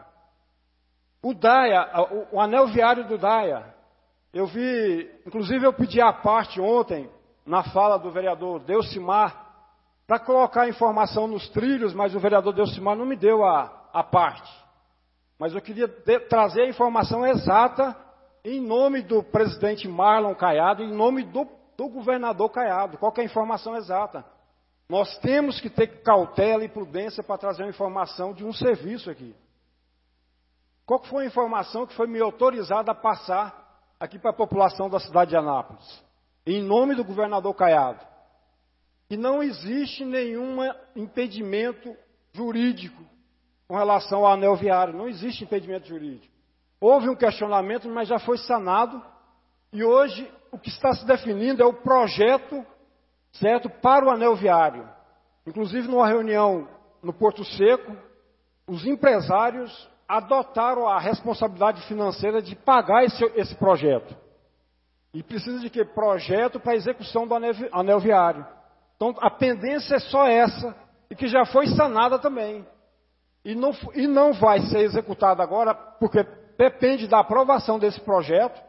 O DAIA, o anel viário do DAIA, eu vi, inclusive eu pedi a parte ontem, na fala do vereador Delcimar, para colocar a informação nos trilhos, mas o vereador Delcimar não me deu a parte. Mas eu queria trazer a informação exata em nome do presidente Marlon Caiado, em nome do governador Caiado. Qual que é a informação exata? Nós temos que ter cautela e prudência para trazer uma informação de um serviço aqui. Qual que foi a informação que foi me autorizada a passar aqui para a população da cidade de Anápolis? Em nome do governador Caiado. E não existe nenhum impedimento jurídico com relação ao anel viário. Não existe impedimento jurídico. Houve um questionamento, mas já foi sanado. E hoje o que está se definindo é o projeto, certo, para o anel viário. Inclusive numa reunião no Porto Seco, os empresários adotaram a responsabilidade financeira de pagar esse projeto. E precisa de quê? Projeto para execução do anel viário. Então, a pendência é só essa, e que já foi sanada também. E não vai ser executada agora, porque depende da aprovação desse projeto,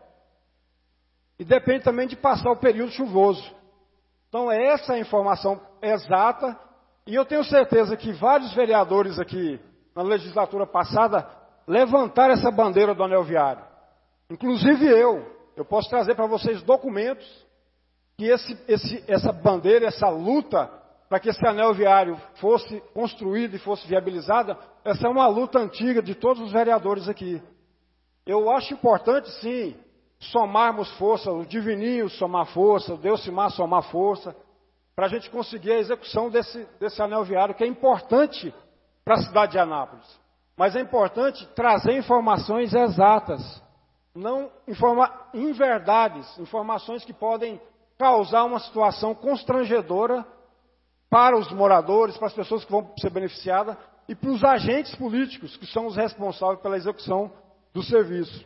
e depende também de passar o período chuvoso. Então, essa é a informação exata, e eu tenho certeza que vários vereadores aqui, na legislatura passada, levantaram essa bandeira do anel viário. Inclusive eu posso trazer para vocês documentos, que essa bandeira, essa luta para que esse anel viário fosse construído e fosse viabilizado, essa é uma luta antiga de todos os vereadores aqui. Eu acho importante, sim, somarmos força, o Divininho somar força, o Delcimar somar força, para a gente conseguir a execução desse anel viário, que é importante para a cidade de Anápolis. Mas é importante trazer informações exatas, não inverdades, informações que podem causar uma situação constrangedora para os moradores, para as pessoas que vão ser beneficiadas e para os agentes políticos que são os responsáveis pela execução do serviço.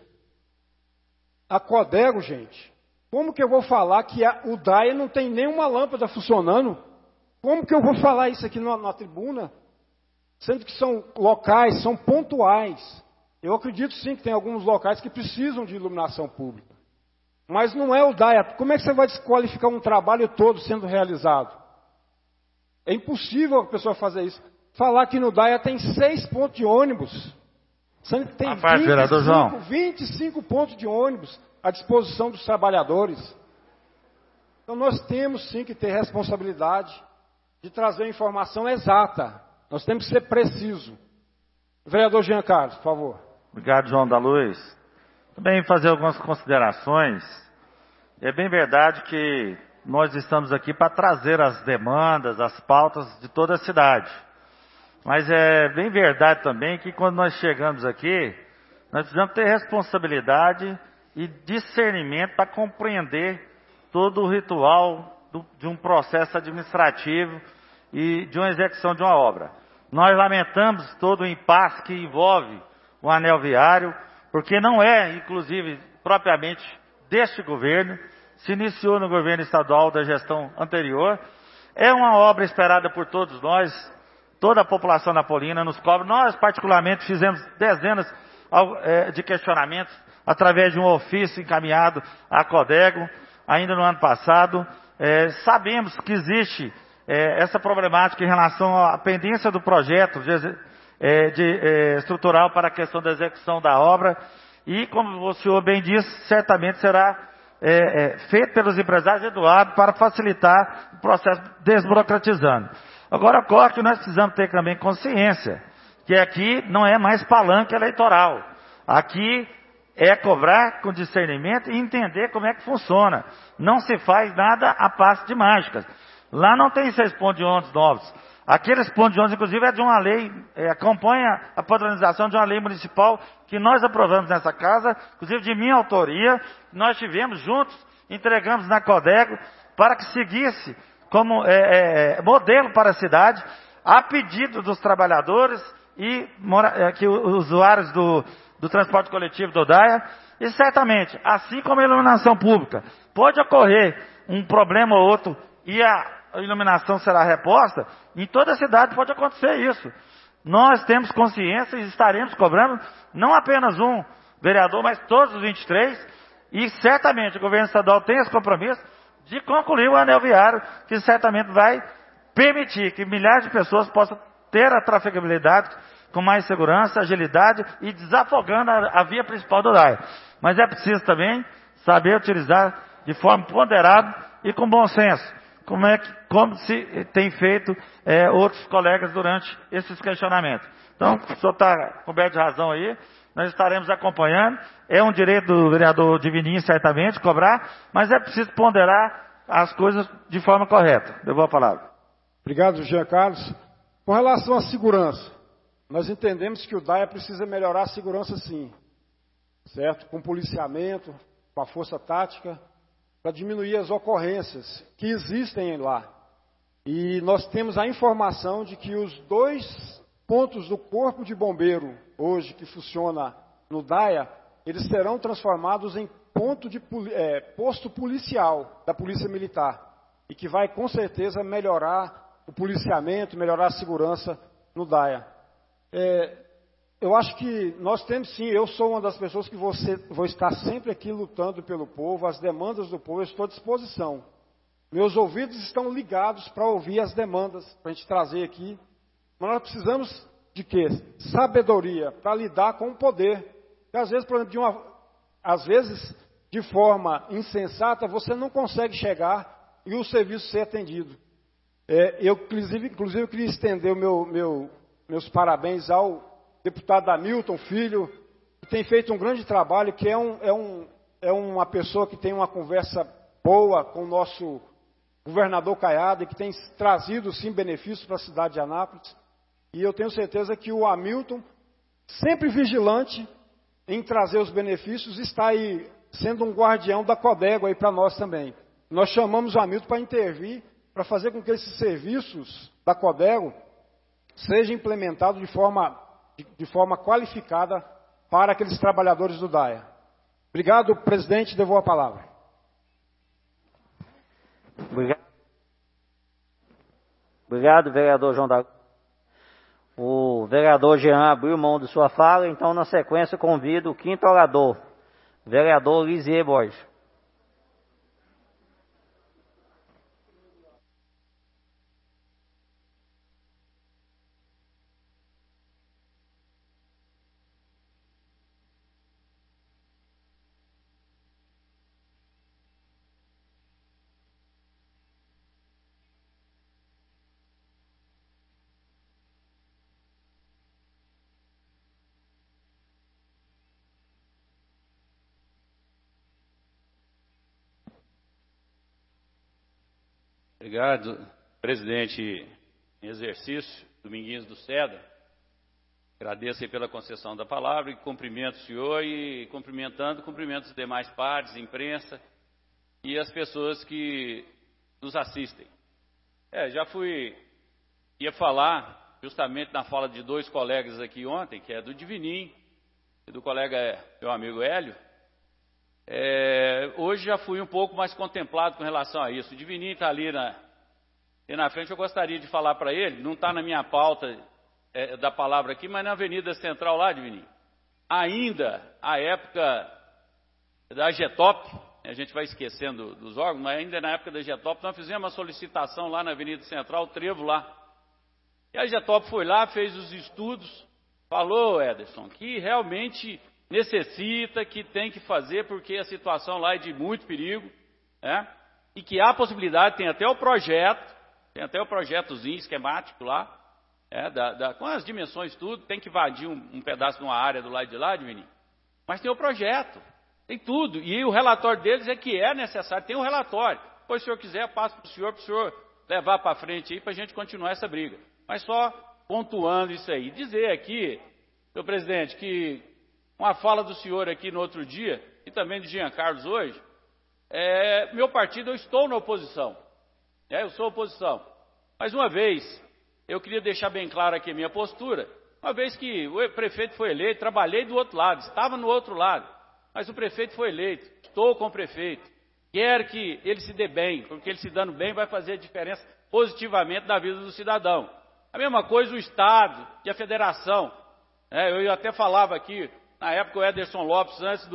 A Codego, gente, como que eu vou falar que o DAIA não tem nenhuma lâmpada funcionando? Como que eu vou falar isso aqui na tribuna? Sendo que são locais, são pontuais. Eu acredito sim que tem alguns locais que precisam de iluminação pública. Mas não é o DAIA. Como é que você vai desqualificar um trabalho todo sendo realizado? É impossível a pessoa fazer isso. Falar que no DAIA tem 6 pontos de ônibus. Sendo que tem 25 pontos de ônibus à disposição dos trabalhadores. Então nós temos sim que ter responsabilidade de trazer a informação exata. Nós temos que ser preciso. Vereador Jean Carlos, por favor. Obrigado, João da Luz. Também fazer algumas considerações. É bem verdade que nós estamos aqui para trazer as demandas, as pautas de toda a cidade. Mas é bem verdade também que quando nós chegamos aqui, nós precisamos ter responsabilidade e discernimento para compreender todo o ritual de um processo administrativo e de uma execução de uma obra. Nós lamentamos todo o impasse que envolve o anel viário, porque não é, inclusive, propriamente deste governo, se iniciou no governo estadual da gestão anterior, é uma obra esperada por todos nós, toda a população napolina nos cobra. Nós, particularmente, fizemos dezenas de questionamentos através de um ofício encaminhado à Codego, ainda no ano passado. Sabemos que existe essa problemática em relação à pendência do projeto estrutural para a questão da execução da obra, e, como o senhor bem disse, certamente será feito pelos empresários Eduardo para facilitar o processo desburocratizando. Agora, ocorre que nós precisamos ter também consciência que aqui não é mais palanque eleitoral. Aqui é cobrar com discernimento e entender como é que funciona. Não se faz nada a passe de mágicas. Lá não tem 6 pontos de ônibus novos. Aqueles pontos de ônibus, inclusive, é de uma lei, acompanha a padronização de uma lei municipal que nós aprovamos nessa casa, inclusive de minha autoria. Nós tivemos juntos, entregamos na Codego para que seguisse como modelo para a cidade, a pedido dos trabalhadores e que usuários do transporte coletivo do DAIA. E certamente, assim como a iluminação pública, pode ocorrer um problema ou outro e a iluminação será reposta, em toda a cidade pode acontecer isso. Nós temos consciência e estaremos cobrando não apenas um vereador, mas todos os 23, e certamente o governo estadual tem esse compromisso de concluir o anel viário, que certamente vai permitir que milhares de pessoas possam ter a trafegabilidade com mais segurança, agilidade e desafogando a via principal do DAIA. Mas é preciso também saber utilizar de forma ponderada e com bom senso, como se tem feito outros colegas durante esses questionamentos. Então, o senhor está coberto de razão aí, nós estaremos acompanhando. É um direito do vereador Divininho, certamente, cobrar, mas é preciso ponderar as coisas de forma correta. Devolvo a palavra. Obrigado, Jean Carlos. Com relação à segurança, nós entendemos que o DAIA precisa melhorar a segurança sim, certo? Com policiamento, com a força tática, para diminuir as ocorrências que existem lá. E nós temos a informação de que os 2 pontos do Corpo de Bombeiro, hoje, que funciona no DAIA, eles serão transformados em posto policial da Polícia Militar. E que vai, com certeza, melhorar o policiamento, melhorar a segurança no DAIA. Eu acho que nós temos sim, eu sou uma das pessoas que vou estar sempre aqui lutando pelo povo, as demandas do povo, eu estou à disposição. Meus ouvidos estão ligados para ouvir as demandas, para a gente trazer aqui. Mas nós precisamos de quê? Sabedoria, para lidar com o poder. Porque às vezes, por exemplo, de forma insensata, você não consegue chegar e o serviço ser atendido. Inclusive, eu queria estender meus parabéns ao deputado Hamilton Filho, que tem feito um grande trabalho, que é uma pessoa que tem uma conversa boa com o nosso governador Caiado e que tem trazido, sim, benefícios para a cidade de Anápolis. E eu tenho certeza que o Hamilton, sempre vigilante em trazer os benefícios, está aí sendo um guardião da Codego aí para nós também. Nós chamamos o Hamilton para intervir, para fazer com que esses serviços da Codego sejam implementados de forma qualificada para aqueles trabalhadores do DAIA. Obrigado, presidente, devolvo a palavra. Obrigado, vereador João da... O vereador Jean abriu mão de sua fala, então, na sequência, convido o 5º orador, vereador Lisier Borges. Obrigado, presidente em exercício, Dominguinhos do Cedro. Agradeço aí pela concessão da palavra e cumprimento o senhor e cumprimento os demais pares, imprensa e as pessoas que nos assistem. Ia falar justamente na fala de dois colegas aqui ontem, que é do Divinim e do colega meu amigo Hélio. Hoje já fui um pouco mais contemplado com relação a isso. O Divinim está ali na frente, eu gostaria de falar para ele, não está na minha pauta da palavra aqui, mas na Avenida Central lá, Divinim. Ainda a época da GETOP, a gente vai esquecendo dos órgãos, mas ainda na época da GETOP, nós fizemos uma solicitação lá na Avenida Central, o trevo lá. E a GETOP foi lá, fez os estudos, falou, Ederson, que realmente necessita, que tem que fazer, porque a situação lá é de muito perigo, e que há possibilidade, tem até o projetozinho esquemático lá, com as dimensões tudo, tem que invadir um pedaço de uma área do lado de lá, Divinim. Mas tem o projeto, tem tudo, e o relatório deles é que é necessário, tem um relatório. Pois se o senhor quiser, eu passo para o senhor levar para frente aí, para a gente continuar essa briga. Mas só pontuando isso aí. Dizer aqui, senhor presidente, que uma fala do senhor aqui no outro dia, e também do Jean Carlos hoje, meu partido, eu estou na oposição. Eu sou oposição. Mas uma vez, eu queria deixar bem claro aqui a minha postura, uma vez que o prefeito foi eleito, trabalhei do outro lado, estava no outro lado, mas o prefeito foi eleito, estou com o prefeito, quero que ele se dê bem, porque ele se dando bem vai fazer a diferença positivamente na vida do cidadão. A mesma coisa o Estado e a Federação. Eu até falava aqui, na época o Ederson Lopes, antes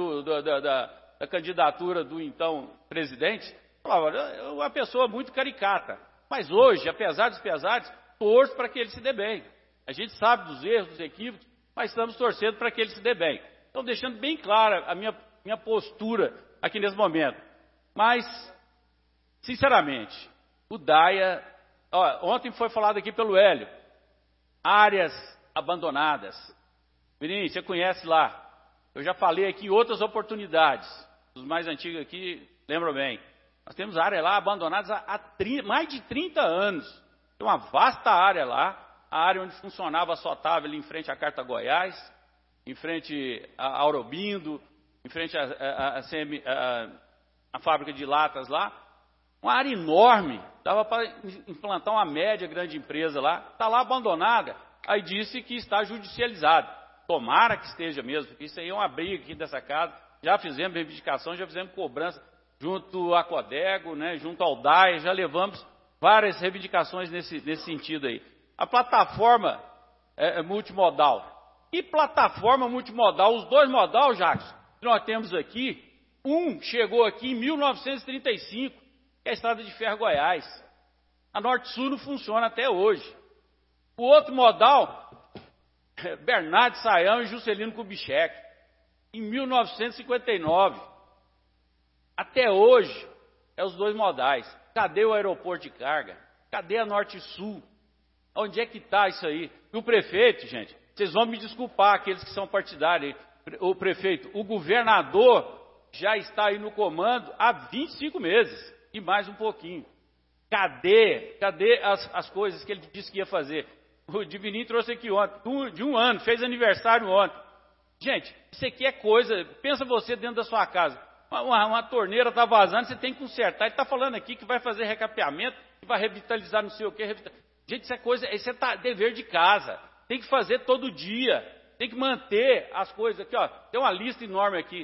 da candidatura do então presidente, falava, uma pessoa muito caricata. Mas hoje, apesar dos pesares, torço para que ele se dê bem. A gente sabe dos erros, dos equívocos, mas estamos torcendo para que ele se dê bem. Então, deixando bem clara a minha postura aqui nesse momento. Mas, sinceramente, o DAIA, ontem foi falado aqui pelo Hélio, áreas abandonadas. Vinícius, você conhece lá. Eu já falei aqui em outras oportunidades. Os mais antigos aqui lembram bem. Nós temos áreas lá abandonadas há mais de 30 anos. Tem uma vasta área lá, a área onde funcionava a Sotável ali em frente à Carta Goiás, em frente a Aurobindo, em frente à fábrica de latas lá. Uma área enorme, dava para implantar uma média grande empresa lá, está lá abandonada. Aí disse que está judicializado. Tomara que esteja mesmo, porque isso aí é uma briga aqui dessa casa. Já fizemos reivindicação, já fizemos cobrança junto à Codego, junto ao DAE, já levamos várias reivindicações nesse sentido aí. A plataforma multimodal. E plataforma multimodal, os dois modal, Jacques, que nós temos aqui, um chegou aqui em 1935, que é a Estrada de Ferro Goiás. A Norte-Sul não funciona até hoje. O outro modal, Bernardo Saião e Juscelino Kubitschek, em 1959. Até hoje, os dois modais. Cadê o aeroporto de carga? Cadê a Norte-Sul? Onde é que está isso aí? E o prefeito, gente, vocês vão me desculpar, aqueles que são partidários, o prefeito, o governador já está aí no comando há 25 meses, e mais um pouquinho. Cadê as coisas que ele disse que ia fazer? O Divinim trouxe aqui ontem, de um ano, fez aniversário ontem. Gente, isso aqui é coisa, pensa você dentro da sua casa, uma torneira está vazando, você tem que consertar, ele está falando aqui que vai fazer recapeamento, que vai revitalizar não sei o que. Gente, isso é coisa, isso é dever de casa, tem que fazer todo dia, tem que manter as coisas aqui, tem uma lista enorme aqui,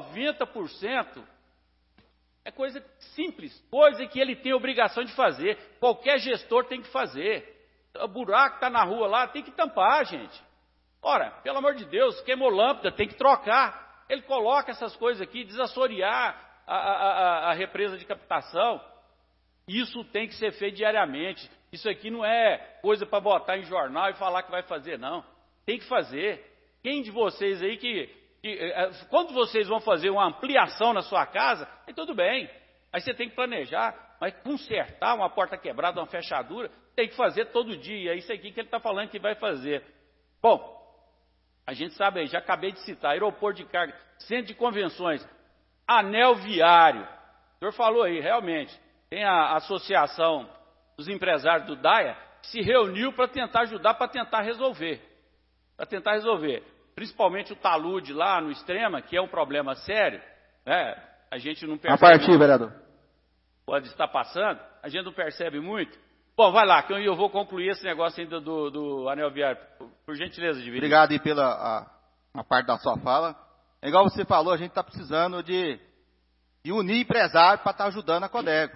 90% é coisa simples, coisa que ele tem obrigação de fazer, qualquer gestor tem que fazer. O buraco está na rua lá, tem que tampar, gente. Ora, pelo amor de Deus, queimou lâmpada, tem que trocar. Ele coloca essas coisas aqui, desassorear a represa de captação. Isso tem que ser feito diariamente. Isso aqui não é coisa para botar em jornal e falar que vai fazer, não. Tem que fazer. Quem de vocês aí quando vocês vão fazer uma ampliação na sua casa, aí tudo bem. Aí você tem que planejar, mas consertar uma porta quebrada, uma fechadura, tem que fazer todo dia. É isso aqui que ele está falando que vai fazer. Bom, a gente sabe aí, já acabei de citar, aeroporto de carga, centro de convenções, anel viário. O senhor falou aí, realmente, tem a Associação dos Empresários do DAIA, que se reuniu para tentar ajudar, para tentar resolver. Principalmente o talude lá no Extrema, que é um problema sério, né? A gente não percebe. A partir, vereador. Pode estar passando, a gente não percebe muito. Bom, vai lá, que eu vou concluir esse negócio ainda do anel viário. Por gentileza, Divino. Obrigado aí pela a parte da sua fala. É igual você falou, a gente está precisando de unir empresários para estar ajudando a Codego.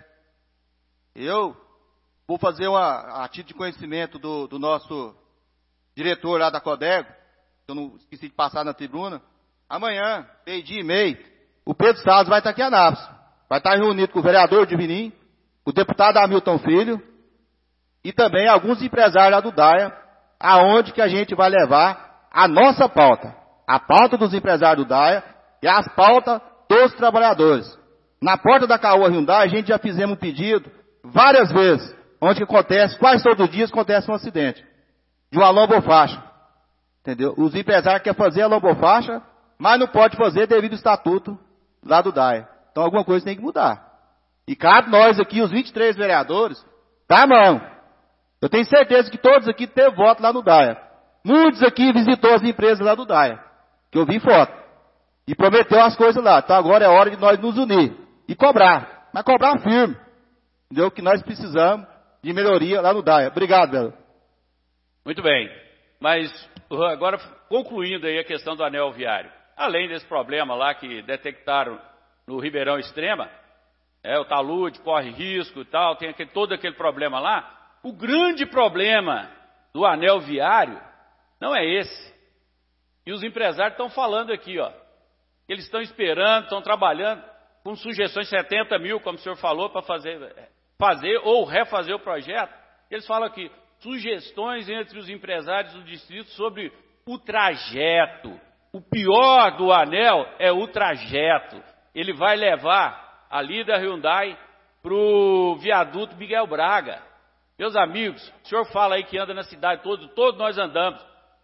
Eu vou fazer a título de conhecimento do nosso diretor lá da Codego, que eu não esqueci de passar na tribuna. Amanhã, 12h30, o Pedro Salles vai estar aqui em Anápolis. Vai estar reunido com o vereador Divinim, o deputado Hamilton Filho e também alguns empresários lá do DAIA, aonde que a gente vai levar a nossa pauta. A pauta dos empresários do DAIA e as pautas dos trabalhadores. Na porta da Caoa Hyundai, a gente já fizemos um pedido várias vezes, onde que acontece, quase todos os dias acontece um acidente de uma lombofaixa. Entendeu? Os empresários querem fazer a lombofaixa, mas não pode fazer devido ao estatuto lá do DAIA. Então alguma coisa tem que mudar. E cabe nós aqui, os 23 vereadores, dar a mão. Eu tenho certeza que todos aqui teve voto lá no DAIA. Muitos aqui visitou as empresas lá do DAIA, que eu vi foto. E prometeu as coisas lá. Então agora é hora de nós nos unir e cobrar. Mas cobrar firme. Entendeu? Que nós precisamos de melhoria lá no DAIA. Obrigado, Belo. Muito bem. Mas agora, concluindo aí a questão do anel viário. Além desse problema lá que detectaram no Ribeirão Extrema, o talude corre risco e tal, tem todo aquele problema lá. O grande problema do anel viário não é esse. E os empresários estão falando aqui, ó. Eles estão esperando, estão trabalhando com sugestões, 70 mil, como o senhor falou, para fazer ou refazer o projeto. Eles falam aqui, sugestões entre os empresários do distrito sobre o trajeto. O pior do anel é o trajeto. Ele vai levar ali da Hyundai para o viaduto Miguel Braga. Meus amigos, o senhor fala aí que anda na cidade, todos nós andamos.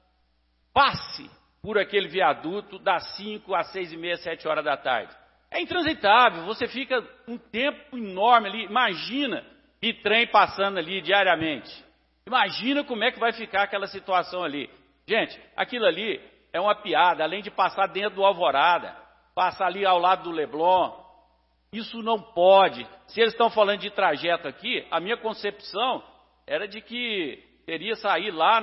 Passe por aquele viaduto das 5 às 6h30, 7 horas da tarde. É intransitável, você fica um tempo enorme ali. Imagina de trem passando ali diariamente. Imagina como é que vai ficar aquela situação ali. Gente, aquilo ali é uma piada, além de passar dentro do Alvorada, passar ali ao lado do Leblon. Isso não pode. Se eles estão falando de trajeto aqui, a minha concepção era de que teria sair lá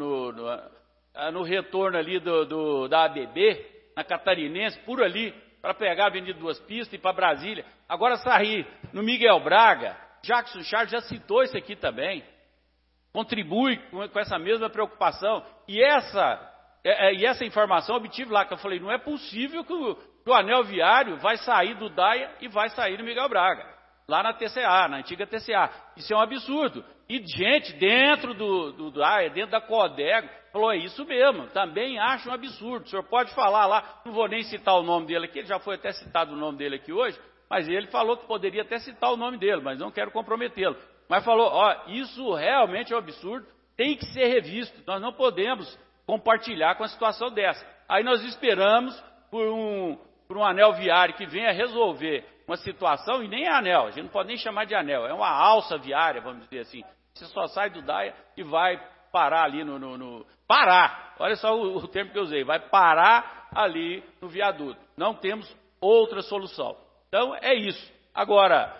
no retorno ali da ABB, na Catarinense, por ali, para pegar a Avenida Duas Pistas e ir para Brasília. Agora sair no Miguel Braga, Jackson Charles já citou isso aqui também. Contribui com essa mesma preocupação. E essa informação eu obtive lá, que eu falei, não é possível que o anel viário vai sair do DAIA e vai sair no Miguel Braga, lá na TCA, na antiga TCA. Isso é um absurdo. E gente dentro do DAIA, dentro da Codego, falou, é isso mesmo, também acho um absurdo. O senhor pode falar lá, não vou nem citar o nome dele aqui, ele já foi até citado o nome dele aqui hoje, mas ele falou que poderia até citar o nome dele, mas não quero comprometê-lo. Mas falou, isso realmente é um absurdo, tem que ser revisto, nós não podemos compartilhar com a situação dessa. Aí nós esperamos por um anel viário que venha resolver uma situação, e nem é anel, a gente não pode nem chamar de anel, é uma alça viária, vamos dizer assim. Você só sai do DAIA e vai parar ali parar, olha só o termo que eu usei, vai parar ali no viaduto. Não temos outra solução. Então é isso. Agora,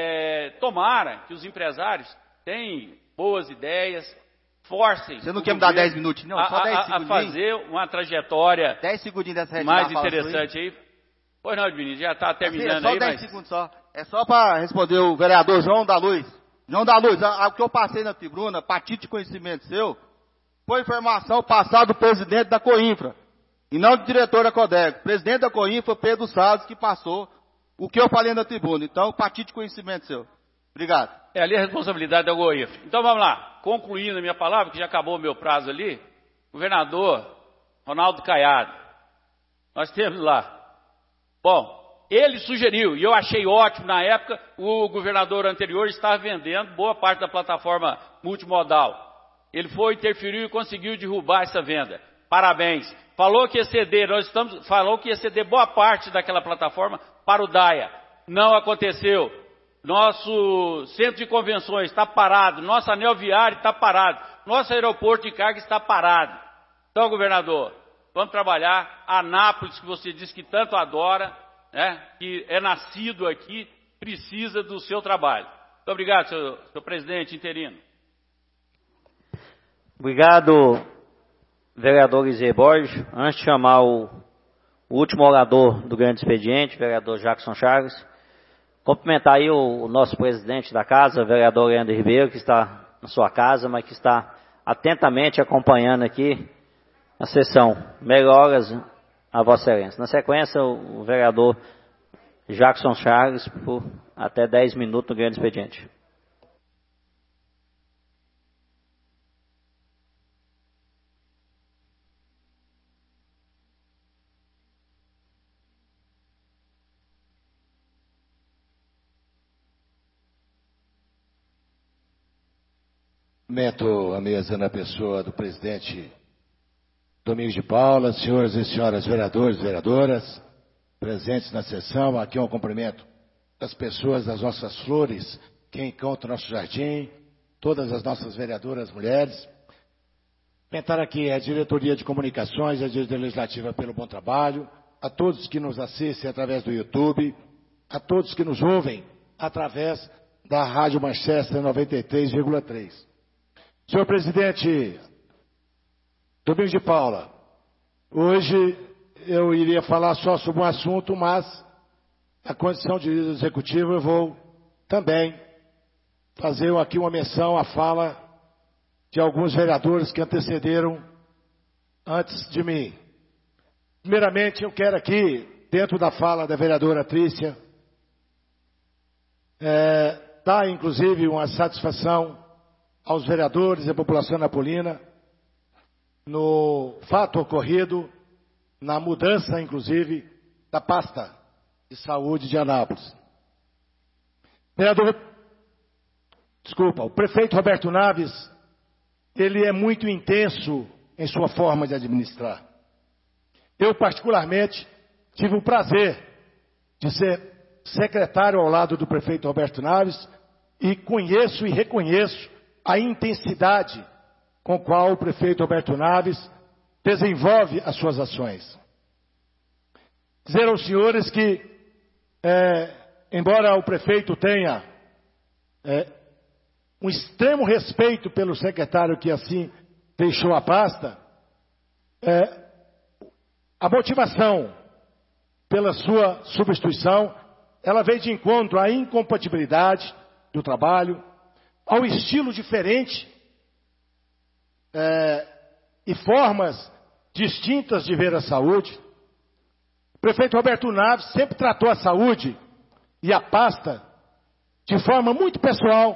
tomara que os empresários tenham boas ideias, forcem. Você não quer me dar 10 minutos, não? Só 10 segundinhos. A fazer uma trajetória 10 segundinhos dessa mais interessante aí. Pois não, menino, já está terminando aí. Só 10 segundos só. É só para responder o vereador João da Luz. João da Luz, o que eu passei na tribuna, para título de conhecimento seu, foi informação passada do presidente da Coinfra, e não do diretor da Codego. O presidente da Coinfra, Pedro Salles, que passou o que eu falei na tribuna. Então, para título de conhecimento seu. Obrigado. Ali a responsabilidade da Coinfra. Então, vamos lá. Concluindo a minha palavra, que já acabou o meu prazo ali, governador Ronaldo Caiado, nós temos lá. Bom, ele sugeriu, e eu achei ótimo, na época, o governador anterior estava vendendo boa parte da plataforma multimodal. Ele foi, interferiu e conseguiu derrubar essa venda. Parabéns. Falou que ia ceder, falou que ia ceder boa parte daquela plataforma para o DAIA. Não aconteceu. nosso centro de convenções está parado, nosso anel viário está parado, nosso aeroporto de carga está parado. Então, governador, vamos trabalhar. Anápolis, que você diz que tanto adora, né, que é nascido aqui, precisa do seu trabalho. Muito obrigado, senhor presidente interino. Obrigado, vereador Izê Borges. Antes de chamar o último orador do grande expediente, vereador Jackson Chagas, cumprimentar aí o nosso presidente da casa, vereador Leandro Ribeiro, que está na sua casa, mas que está atentamente acompanhando aqui a sessão. Melhoras a Vossa Excelência. Na sequência, o vereador Jackson Chagas, por até 10 minutos no grande expediente. Cumprimento a mesa na pessoa do presidente Domingos de Paula, senhores e senhoras vereadores e vereadoras, presentes na sessão. Aqui é um cumprimento das pessoas das nossas flores, que encontram nosso jardim, todas as nossas vereadoras mulheres. Cumprimentar aqui a diretoria de comunicações, a diretoria legislativa pelo bom trabalho, a todos que nos assistem através do YouTube, a todos que nos ouvem através da Rádio Manchester 93,3. Senhor presidente Domingos de Paula, hoje eu iria falar só sobre um assunto, mas na condição de líder executivo eu vou também fazer aqui uma menção à fala de alguns vereadores que antecederam antes de mim. Primeiramente, eu quero aqui, dentro da fala da vereadora Trícia, dar inclusive uma satisfação aos vereadores e à população anapolina no fato ocorrido, na mudança, inclusive, da pasta de saúde de Anápolis. O prefeito Roberto Naves, ele é muito intenso em sua forma de administrar. Eu, particularmente, tive o prazer de ser secretário ao lado do prefeito Roberto Naves e conheço e reconheço a intensidade com a qual o prefeito Roberto Naves desenvolve as suas ações. Dizer aos senhores que, embora o prefeito tenha um extremo respeito pelo secretário que assim deixou a pasta, a motivação pela sua substituição, ela veio de encontro à incompatibilidade do trabalho, ao estilo diferente e formas distintas de ver a saúde. O prefeito Roberto Naves sempre tratou a saúde e a pasta de forma muito pessoal,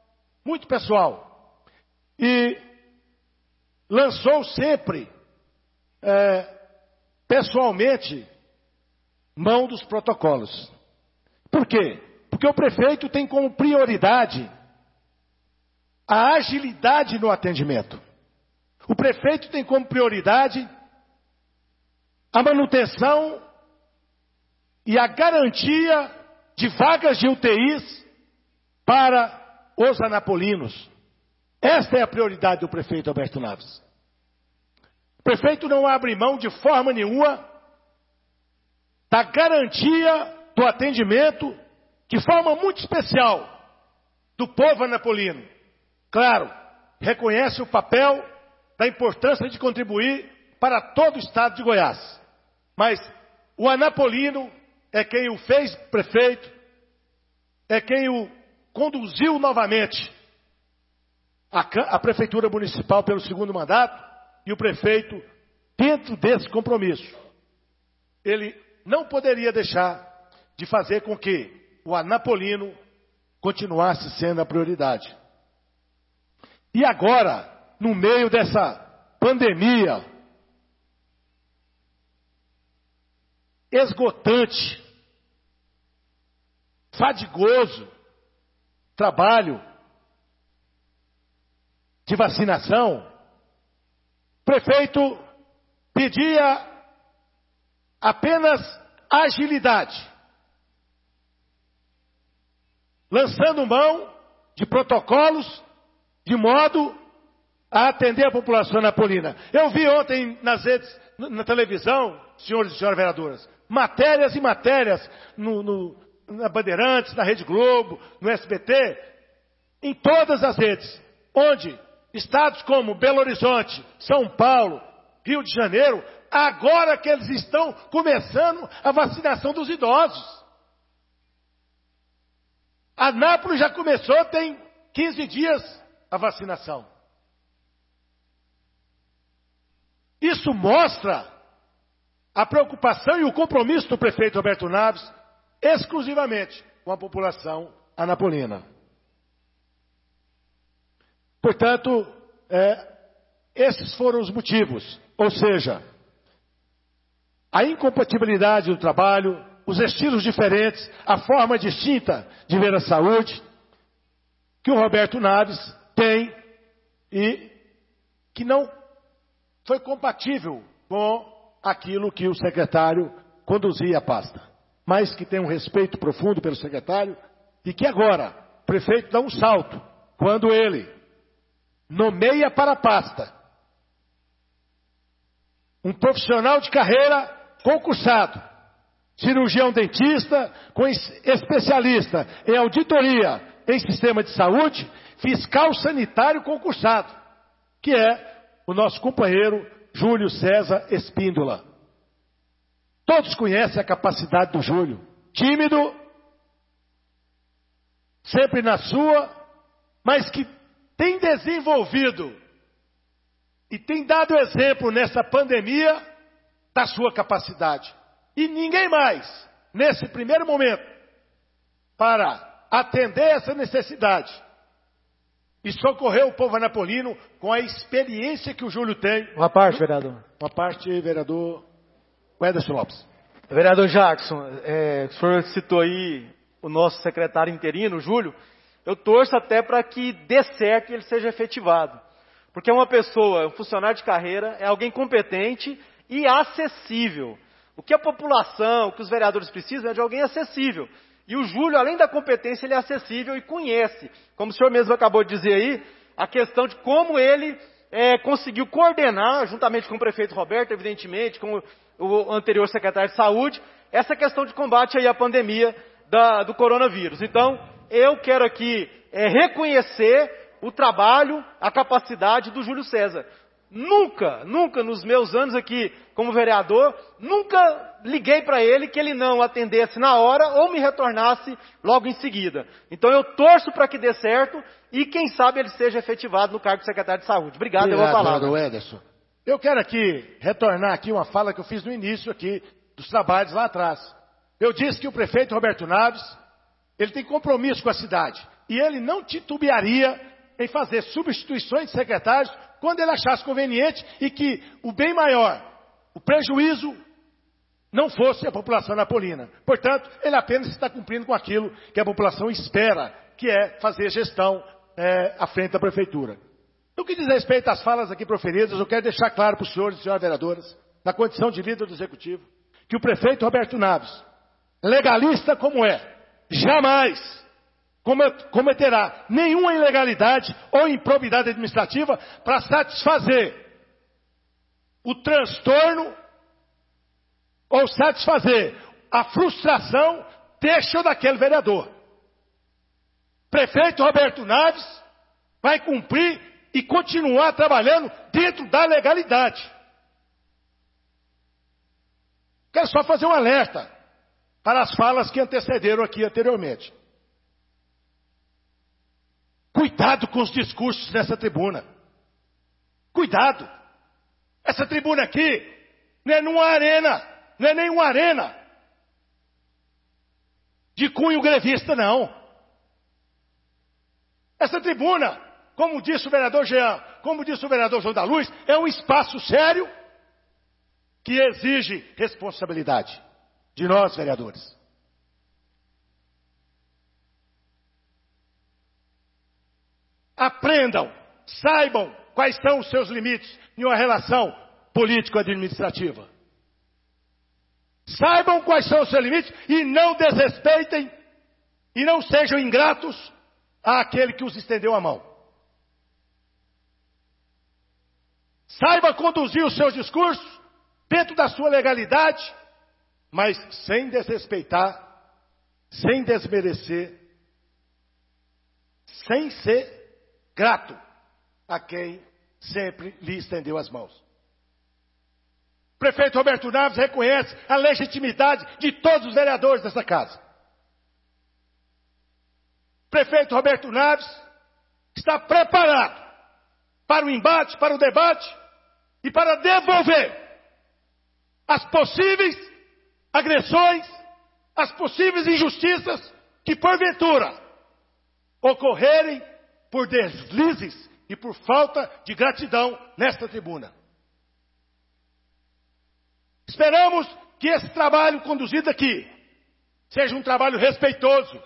e lançou sempre pessoalmente mão dos protocolos. Por quê? Porque o prefeito tem como prioridade a agilidade no atendimento. O prefeito tem como prioridade a manutenção e a garantia de vagas de UTIs para os anapolinos. Esta é a prioridade do prefeito Alberto Naves. O prefeito não abre mão de forma nenhuma da garantia do atendimento de forma muito especial do povo anapolino. Claro, reconhece o papel da importância de contribuir para todo o estado de Goiás. Mas o anapolino é quem o fez prefeito, é quem o conduziu novamente à prefeitura municipal pelo segundo mandato, e o prefeito, dentro desse compromisso, ele não poderia deixar de fazer com que o anapolino continuasse sendo a prioridade. E agora, no meio dessa pandemia esgotante, fadigoso, trabalho de vacinação, o prefeito pedia apenas agilidade. lançando mão de protocolos de modo a atender a população napolina. Eu vi ontem nas redes, na televisão, senhores e senhoras vereadoras, matérias e matérias na Bandeirantes, na Rede Globo, no SBT, em todas as redes, onde estados como Belo Horizonte, São Paulo, Rio de Janeiro, agora que eles estão começando a vacinação dos idosos. Anápolis já começou, tem 15 dias a vacinação. Isso mostra a preocupação e o compromisso do prefeito Roberto Naves exclusivamente com a população anapolina. Portanto, esses foram os motivos, ou seja, a incompatibilidade do trabalho, os estilos diferentes, a forma distinta de ver a saúde que o Roberto Naves tem e que não foi compatível com aquilo que o secretário conduzia a pasta. Mas que tem um respeito profundo pelo secretário e que agora o prefeito dá um salto quando ele nomeia para a pasta um profissional de carreira concursado, cirurgião dentista, com especialista em auditoria em sistema de saúde, fiscal sanitário concursado, que é o nosso companheiro Júlio César Espíndola. Todos conhecem a capacidade do Júlio. Tímido, sempre na sua, mas que tem desenvolvido e tem dado exemplo nessa pandemia da sua capacidade. E ninguém mais, nesse primeiro momento, para atender essa necessidade e socorrer o povo anapolino com a experiência que o Júlio tem. Uma parte, vereador. Uma parte, vereador Wederson Lopes. Vereador Jackson, o senhor citou aí o nosso secretário interino, o Júlio. Eu torço até para que dê certo e ele seja efetivado. Porque é uma pessoa, um funcionário de carreira, é alguém competente e acessível. O que a população, o que os vereadores precisam é de alguém acessível. E o Júlio, além da competência, ele é acessível e conhece, como o senhor mesmo acabou de dizer aí, a questão de como ele conseguiu coordenar, juntamente com o prefeito Roberto, evidentemente, com o anterior secretário de saúde, essa questão de combate aí à pandemia do coronavírus. Então, eu quero aqui reconhecer o trabalho, a capacidade do Júlio César. Nunca nos meus anos aqui como vereador, nunca liguei para ele que ele não atendesse na hora ou me retornasse logo em seguida. Então eu torço para que dê certo e quem sabe ele seja efetivado no cargo de secretário de saúde. Obrigado pela palavra. Ederson. Eu quero aqui retornar aqui uma fala que eu fiz no início aqui dos trabalhos lá atrás. Eu disse que o prefeito Roberto Naves, ele tem compromisso com a cidade e ele não titubearia em fazer substituições de secretários quando ele achasse conveniente e que o bem maior, o prejuízo, não fosse a população napolina. Portanto, ele apenas está cumprindo com aquilo que a população espera, que é fazer gestão à frente da prefeitura. No que diz respeito às falas aqui proferidas, eu quero deixar claro para os senhores e senhoras vereadoras, na condição de líder do Executivo, que o prefeito Roberto Naves, legalista como é, jamais cometerá nenhuma ilegalidade ou improbidade administrativa para satisfazer o transtorno ou satisfazer a frustração deste ou daquele vereador. Prefeito Roberto Naves vai cumprir e continuar trabalhando dentro da legalidade. Quero só fazer um alerta para as falas que antecederam aqui anteriormente. Cuidado com os discursos nessa tribuna. Cuidado. Essa tribuna aqui não é numa arena, não é nenhuma arena de cunho grevista, não. Essa tribuna, como disse o vereador Jean, como disse o vereador João da Luz, é um espaço sério que exige responsabilidade de nós, vereadores. Aprendam, saibam quais são os seus limites em uma relação político-administrativa. Saibam quais são os seus limites e não desrespeitem e não sejam ingratos àquele que os estendeu a mão. Saiba conduzir os seus discursos dentro da sua legalidade, mas sem desrespeitar, sem desmerecer, sem ser grato a quem sempre lhe estendeu as mãos. O prefeito Roberto Naves reconhece a legitimidade de todos os vereadores dessa casa. O prefeito Roberto Naves está preparado para o embate, para o debate e para devolver as possíveis agressões, as possíveis injustiças que porventura ocorrerem por deslizes e por falta de gratidão nesta tribuna. Esperamos que esse trabalho conduzido aqui seja um trabalho respeitoso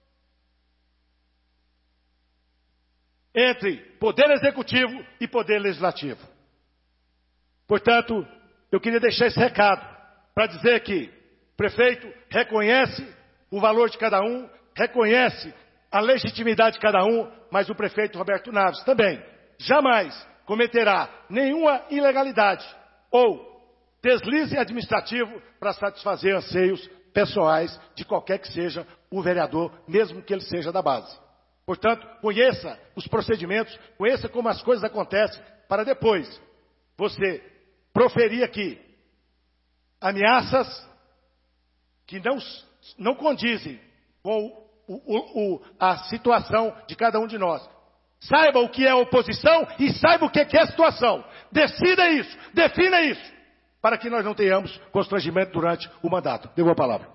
entre Poder Executivo e Poder Legislativo. Portanto, eu queria deixar esse recado para dizer que o prefeito reconhece o valor de cada um, reconhece a legitimidade de cada um, mas o prefeito Roberto Naves também jamais cometerá nenhuma ilegalidade ou deslize administrativo para satisfazer anseios pessoais de qualquer que seja o vereador, mesmo que ele seja da base. Portanto, conheça os procedimentos, conheça como as coisas acontecem, para depois você proferir aqui ameaças que não condizem com a situação de cada um de nós. Saiba o que é oposição e saiba o que é situação. Decida isso, defina isso, para que nós não tenhamos constrangimento durante o mandato. Devo a palavra.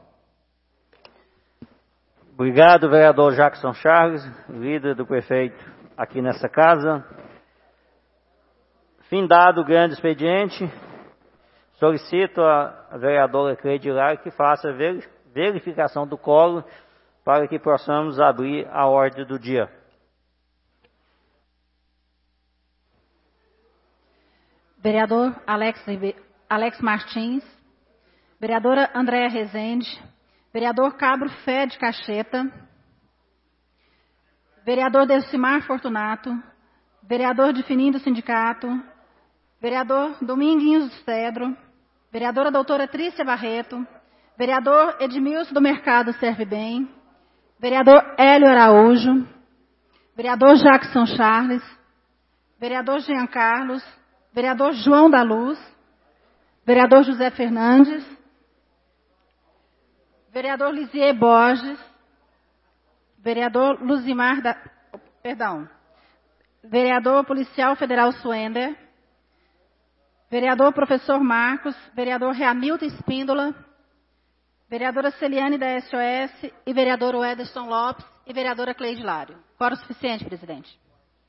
Obrigado, vereador Jackson Charles, líder do prefeito aqui nessa casa. Findado o grande expediente, solicito a vereadora Cleide Lara que faça verificação do quórum para que possamos abrir a ordem do dia. Vereador Alex Martins, vereadora Andréa Rezende, vereador Cabro Fé de Cacheta, vereador Delcimar Fortunato, vereador de Finim do Sindicato, vereador Dominguinhos do Cedro, vereadora doutora Trícia Barreto, vereador Edmilson do Mercado Serve Bem, vereador Hélio Araújo, vereador Jackson Charles, vereador Jean Carlos, vereador João da Luz, vereador José Fernandes, vereador Lisier Borges, vereador vereador policial federal Suender, vereador professor Marcos, vereador Reamilton Espíndola, vereadora Celiane da SOS e vereador Ederson Lopes e vereadora Cleide Lário. Quórum suficiente, presidente.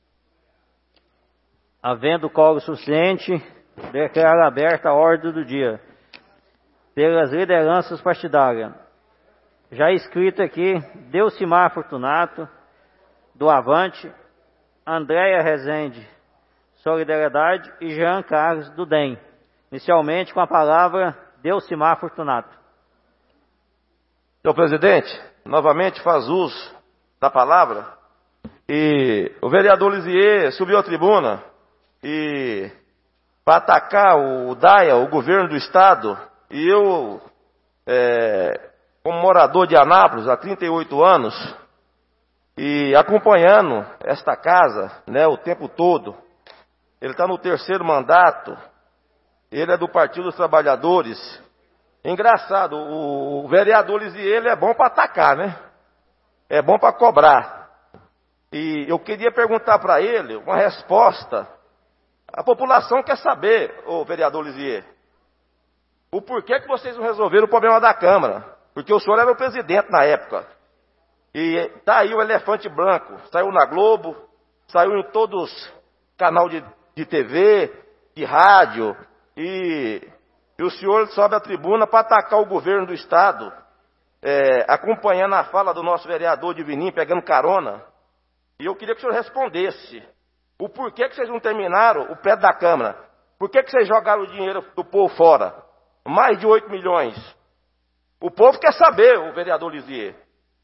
Havendo quórum suficiente, declaro aberta a ordem do dia. Pelas lideranças partidárias. Já escrito aqui, Delcimar Fortunato, do Avante, Andréa Rezende, Solidariedade e Jean Carlos, do DEM. Inicialmente com a palavra, Delcimar Fortunato. Senhor presidente, novamente faz uso da palavra. E o vereador Lisier subiu à tribuna e para atacar o DAIA, o governo do estado, e eu, como morador de Anápolis há 38 anos, e acompanhando esta casa, né, o tempo todo, ele está no 3º mandato, ele é do Partido dos Trabalhadores. Engraçado, o vereador Lisier, ele é bom para atacar, né? É bom para cobrar. E eu queria perguntar para ele uma resposta. A população quer saber, ô vereador Lisier, o porquê que vocês não resolveram o problema da Câmara. Porque o senhor era o presidente na época. E tá aí o elefante branco. Saiu na Globo, saiu em todos os canais de TV, de rádio. E o senhor sobe à tribuna para atacar o governo do estado, acompanhando a fala do nosso vereador de Vinim, pegando carona. E eu queria que o senhor respondesse. O porquê que vocês não terminaram o prédio da Câmara? Por que vocês jogaram o dinheiro do povo fora? Mais de 8 milhões. O povo quer saber, o vereador Lisier.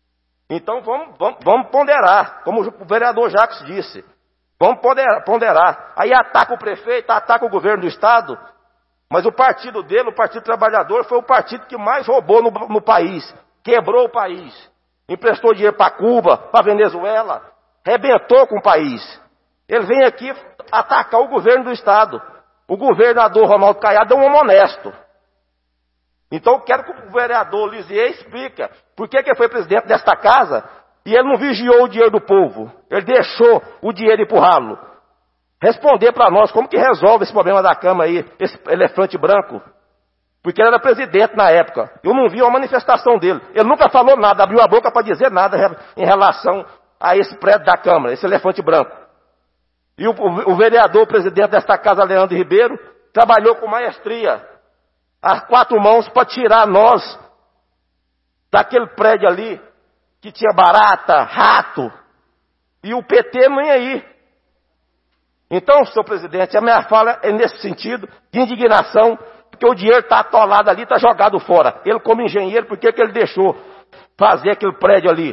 Então vamos ponderar, como o vereador Jacques disse. Vamos ponderar. Aí ataca o prefeito, ataca o governo do estado, mas o partido dele, o Partido Trabalhador, foi o partido que mais roubou no país. Quebrou o país. Emprestou dinheiro para Cuba, para Venezuela, arrebentou com o país. Ele vem aqui atacar o governo do estado. O governador Ronaldo Caiado é um homem honesto. Então eu quero que o vereador Lisier explique por que ele foi presidente desta casa e ele não vigiou o dinheiro do povo. Ele deixou o dinheiro ir pro ralo. Responder para nós como que resolve esse problema da Câmara aí, esse elefante branco. Porque ele era presidente na época. Eu não vi uma manifestação dele. Ele nunca falou nada, abriu a boca para dizer nada em relação a esse prédio da Câmara, esse elefante branco. E o vereador, o presidente desta casa, Leandro Ribeiro, trabalhou com maestria, a 4 mãos, para tirar nós daquele prédio ali, que tinha barata, rato, e o PT não ia ir. Então, senhor presidente, a minha fala é nesse sentido, de indignação, porque o dinheiro está atolado ali, está jogado fora. Ele, como engenheiro, por que ele deixou fazer aquele prédio ali?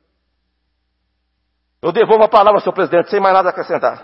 Eu devolvo a palavra, senhor presidente, sem mais nada a acrescentar.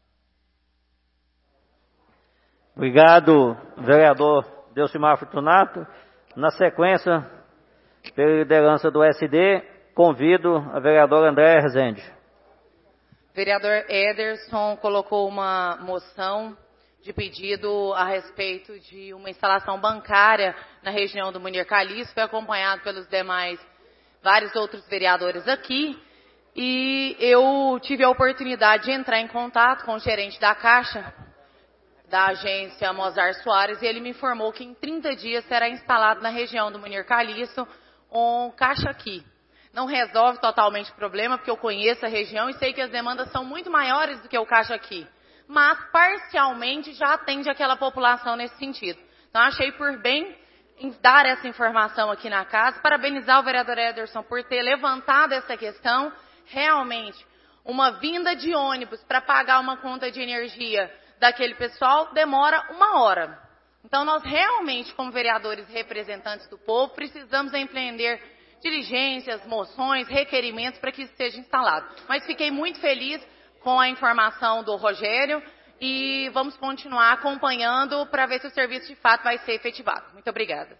Obrigado, vereador Delcimar Fortunato. Na sequência, pela liderança do SD, convido a vereadora Andréa Rezende. Vereador Ederson colocou uma moção de pedido a respeito de uma instalação bancária na região do Munir Calixto, foi acompanhado pelos demais, vários outros vereadores aqui, e eu tive a oportunidade de entrar em contato com o gerente da Caixa, da agência Mozart Soares, e ele me informou que em 30 dias será instalado na região do Munir Calixto um Caixa Aqui. Não resolve totalmente o problema, porque eu conheço a região e sei que as demandas são muito maiores do que o Caixa Aqui, mas parcialmente já atende aquela população nesse sentido. Então achei por bem dar essa informação aqui na casa, parabenizar o vereador Ederson por ter levantado essa questão. Realmente, uma vinda de ônibus para pagar uma conta de energia daquele pessoal demora 1 hora. Então nós realmente, como vereadores representantes do povo, precisamos empreender diligências, moções, requerimentos para que isso seja instalado. Mas fiquei muito feliz com a informação do Rogério e vamos continuar acompanhando para ver se o serviço de fato vai ser efetivado. Muito obrigada.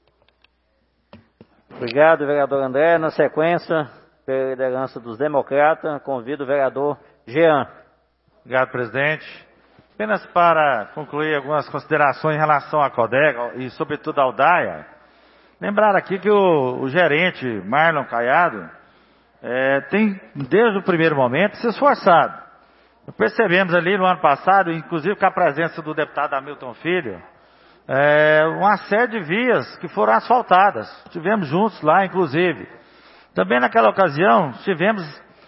Obrigado, vereador André. Na sequência, pela liderança dos democratas, convido o vereador Jean. Obrigado, presidente. Apenas para concluir algumas considerações em relação à Codega e, sobretudo, ao DAIA. Lembrar aqui que o gerente Marlon Caiado tem, desde o primeiro momento, se esforçado. Percebemos ali no ano passado, inclusive com a presença do deputado Hamilton Filho, uma série de vias que foram asfaltadas. Estivemos juntos lá, inclusive. Também naquela ocasião, estivemos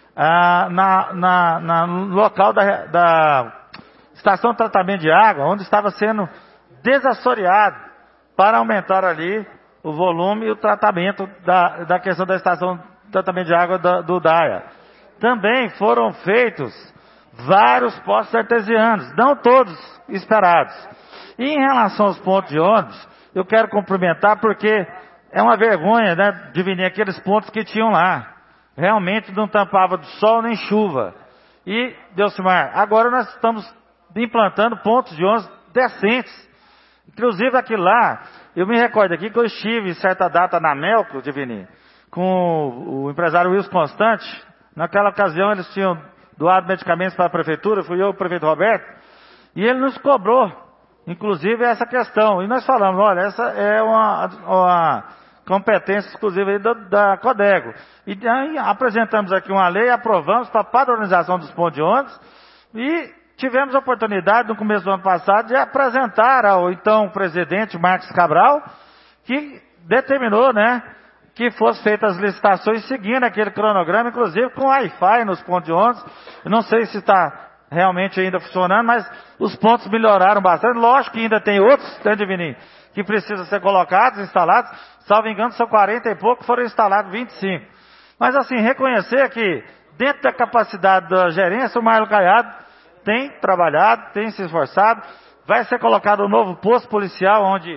no local da estação de tratamento de água, onde estava sendo desassoreado para aumentar ali o volume e o tratamento da questão da estação de tratamento de água do DAIA. Também foram feitos vários postos artesianos, não todos esperados. E em relação aos pontos de ônibus, eu quero cumprimentar porque é uma vergonha, né, de vir aqueles pontos que tinham lá. Realmente não tampava de sol nem chuva. E, Delcimar, agora nós estamos implantando pontos de ônibus decentes. Inclusive aquilo lá, eu me recordo aqui que eu estive certa data na Melco, Divini, com o empresário Wilson Constante. Naquela ocasião eles tinham doado medicamentos para a prefeitura, fui eu e o prefeito Roberto, e ele nos cobrou, inclusive, essa questão. E nós falamos, olha, essa é uma competência exclusiva aí da Codego. E aí apresentamos aqui uma lei, aprovamos para a padronização dos pontos de ônibus, e tivemos a oportunidade, no começo do ano passado, de apresentar ao então presidente Marcos Cabral, que determinou, né, que fossem feitas as licitações seguindo aquele cronograma, inclusive com Wi-Fi nos pontos de ônibus. Eu não sei se está realmente ainda funcionando, mas os pontos melhoraram bastante. Lógico que ainda tem outros, né, Divini, que precisam ser colocados, instalados. Salvo engano, são 40 e pouco, foram instalados 25. Mas assim, reconhecer que dentro da capacidade da gerência, o Marlon Caiado tem trabalhado, tem se esforçado. Vai ser colocado um novo posto policial, onde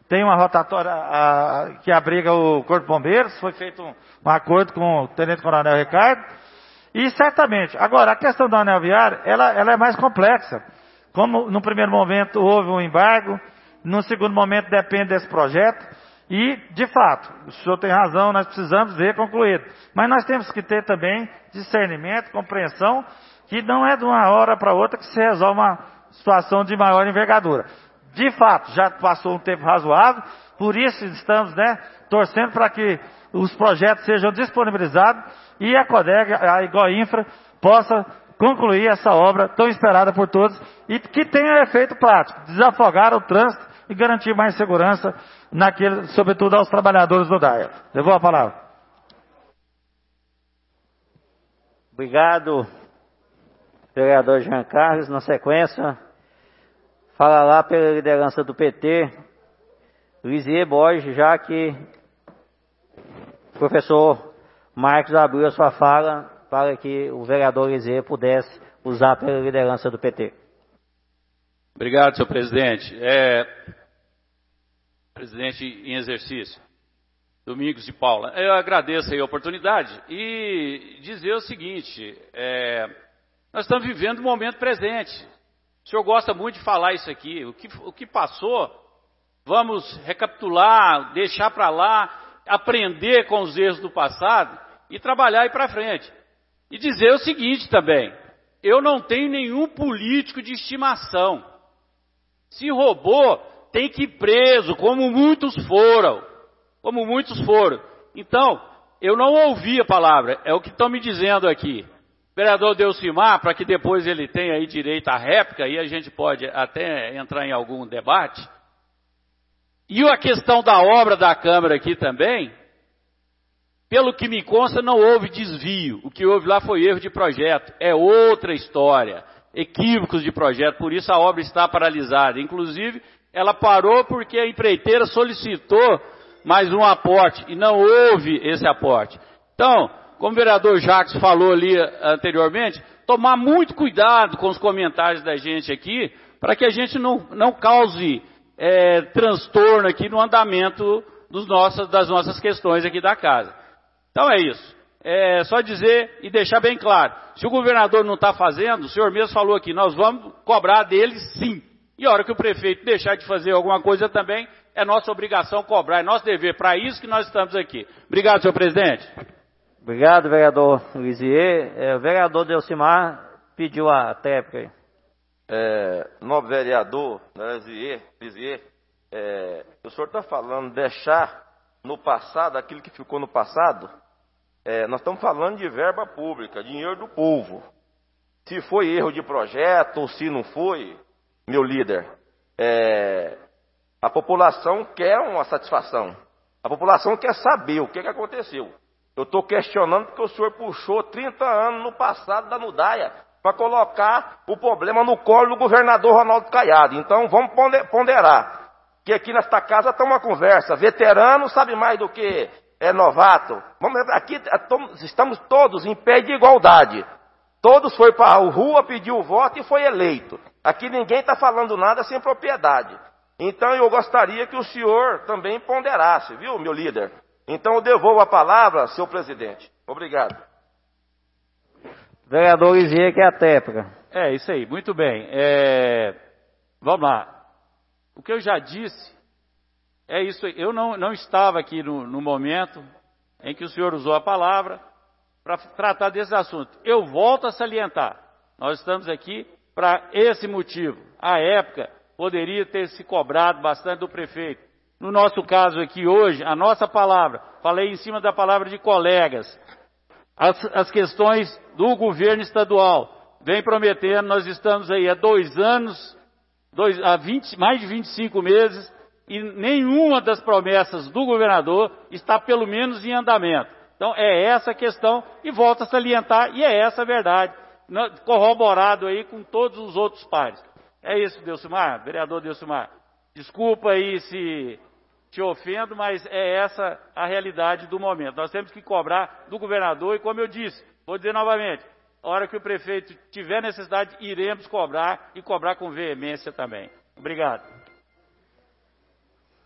tem uma rotatória que abriga o Corpo de Bombeiros, foi feito um acordo com o Tenente Coronel Ricardo, e certamente, agora, a questão da anel viário, ela é mais complexa. Como no primeiro momento houve um embargo, no segundo momento depende desse projeto, e, de fato, o senhor tem razão, nós precisamos ver concluído. Mas nós temos que ter também discernimento, compreensão, que não é de uma hora para outra que se resolve uma situação de maior envergadura. De fato, já passou um tempo razoável, por isso estamos, torcendo para que os projetos sejam disponibilizados e a CODEG, a Igoinfra, possa concluir essa obra tão esperada por todos e que tenha efeito prático, desafogar o trânsito e garantir mais segurança, sobretudo aos trabalhadores do DAIA. Levou a palavra. Obrigado, vereador Jean Carlos. Na sequência, fala lá pela liderança do PT, Lisier Borges, já que o professor Marcos abriu a sua fala para que o vereador Lisier pudesse usar pela liderança do PT. Obrigado, senhor presidente. Presidente em exercício, Domingos de Paula. Eu agradeço aí a oportunidade e dizer o seguinte, nós estamos vivendo o momento presente. O senhor gosta muito de falar isso aqui. O que passou, vamos recapitular, deixar para lá, aprender com os erros do passado e trabalhar aí para frente. E dizer o seguinte também, eu não tenho nenhum político de estimação. Se roubou, tem que ir preso, como muitos foram. Então, eu não ouvi a palavra, é o que estão me dizendo aqui. Vereador Delcimar, para que depois ele tenha aí direito à réplica, e a gente pode até entrar em algum debate. E a questão da obra da Câmara aqui também, pelo que me consta, não houve desvio. O que houve lá foi erro de projeto. É outra história. Equívocos de projeto. Por isso a obra está paralisada. Inclusive, ela parou porque a empreiteira solicitou mais um aporte. E não houve esse aporte. Então, como o vereador Jacques falou ali anteriormente, tomar muito cuidado com os comentários da gente aqui, para que a gente não cause transtorno aqui no andamento das nossas questões aqui da casa. Então é isso. É só dizer e deixar bem claro. Se o governador não está fazendo, o senhor mesmo falou aqui, nós vamos cobrar dele sim. E a hora que o prefeito deixar de fazer alguma coisa também, é nossa obrigação cobrar, é nosso dever. Para isso que nós estamos aqui. Obrigado, senhor presidente. Obrigado, vereador Lisier. O vereador Delcimar pediu a réplica aí. Novo vereador Lisier, o senhor está falando deixar no passado aquilo que ficou no passado? Nós estamos falando de verba pública, dinheiro do povo. Se foi erro de projeto ou se não foi, meu líder, a população quer uma satisfação. A população quer saber o que aconteceu. Eu estou questionando porque o senhor puxou 30 anos no passado da Nudaia para colocar o problema no colo do governador Ronaldo Caiado. Então vamos ponderar. Que aqui nesta casa está uma conversa. Veterano sabe mais do que novato. Aqui estamos todos em pé de igualdade. Todos foram para a rua, pediu o voto e foi eleito. Aqui ninguém está falando nada sem propriedade. Então eu gostaria que o senhor também ponderasse, viu, meu líder? Então eu devolvo a palavra, senhor presidente. Obrigado. Vereador Lisier, que é a réplica. Isso aí, muito bem. Vamos lá. O que eu já disse é isso aí. Eu não estava aqui no momento em que o senhor usou a palavra para tratar desse assunto. Eu volto a salientar. Nós estamos aqui para esse motivo. À época, poderia ter se cobrado bastante do prefeito. No nosso caso aqui hoje, a nossa palavra, falei em cima da palavra de colegas, as questões do governo estadual, vem prometendo, nós estamos aí há 2 anos, mais de 25 meses, e nenhuma das promessas do governador está pelo menos em andamento. Então é essa a questão, e volto a salientar, e é essa a verdade, corroborado aí com todos os outros pares. É isso, Delcimar, vereador Delcimar. Desculpa aí se te ofendo, mas é essa a realidade do momento. Nós temos que cobrar do governador e, como eu disse, vou dizer novamente, a hora que o prefeito tiver necessidade, iremos cobrar e cobrar com veemência também. Obrigado.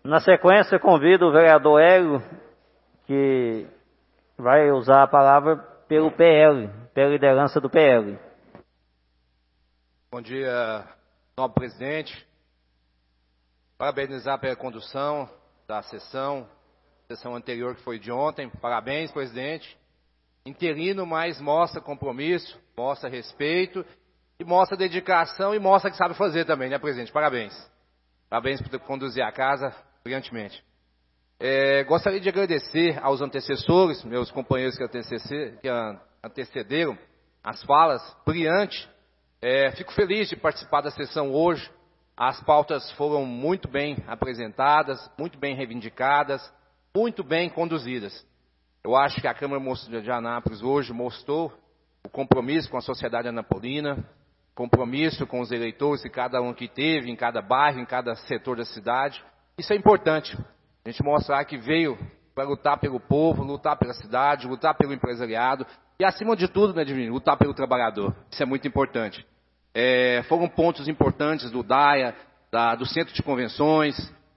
Na sequência, convido o vereador Hélio, que vai usar a palavra pelo PL, pela liderança do PL. Bom dia, nobre presidente. Parabenizar pela condução da sessão anterior que foi de ontem. Parabéns, presidente. Interino, mas mostra compromisso, mostra respeito e mostra dedicação e mostra que sabe fazer também, né, presidente? Parabéns. Parabéns por conduzir a casa brilhantemente. Gostaria de agradecer aos antecessores, meus companheiros que antecederam as falas, brilhante. Fico feliz de participar da sessão hoje. As pautas foram muito bem apresentadas, muito bem reivindicadas, muito bem conduzidas. Eu acho que a Câmara de Anápolis hoje mostrou o compromisso com a sociedade anapolina, compromisso com os eleitores que cada um que teve, em cada bairro, em cada setor da cidade. Isso é importante. A gente mostrar que veio para lutar pelo povo, lutar pela cidade, lutar pelo empresariado e, acima de tudo, né, Divino, lutar pelo trabalhador. Isso é muito importante. Foram pontos importantes do DAIA, do Centro de Convenções,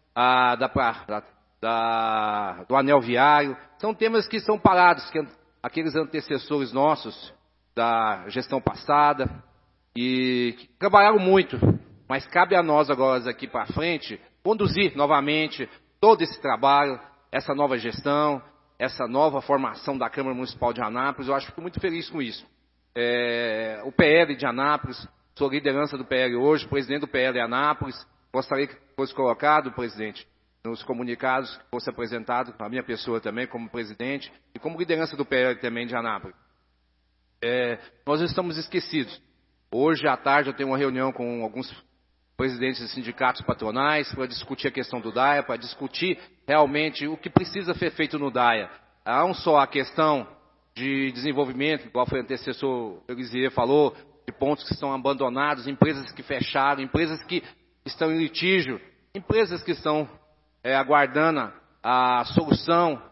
do Anel Viário. São temas que são parados, que aqueles antecessores nossos da gestão passada e que trabalharam muito, mas cabe a nós agora aqui para frente conduzir novamente todo esse trabalho, essa nova gestão, essa nova formação da Câmara Municipal de Anápolis. Eu acho que fico muito feliz com isso. O PL de Anápolis, sou liderança do PL hoje, presidente do PL de Anápolis, gostaria que fosse colocado, presidente, nos comunicados, que fosse apresentado a minha pessoa também como presidente e como liderança do PL também de Anápolis. Nós estamos esquecidos. Hoje à tarde eu tenho uma reunião com alguns presidentes de sindicatos patronais para discutir a questão do DAIA, para discutir realmente o que precisa ser feito no DAIA. Não só a questão de desenvolvimento, igual foi o antecessor Elisier falou, de pontos que estão abandonados, empresas que fecharam, empresas que estão em litígio, empresas que estão aguardando a solução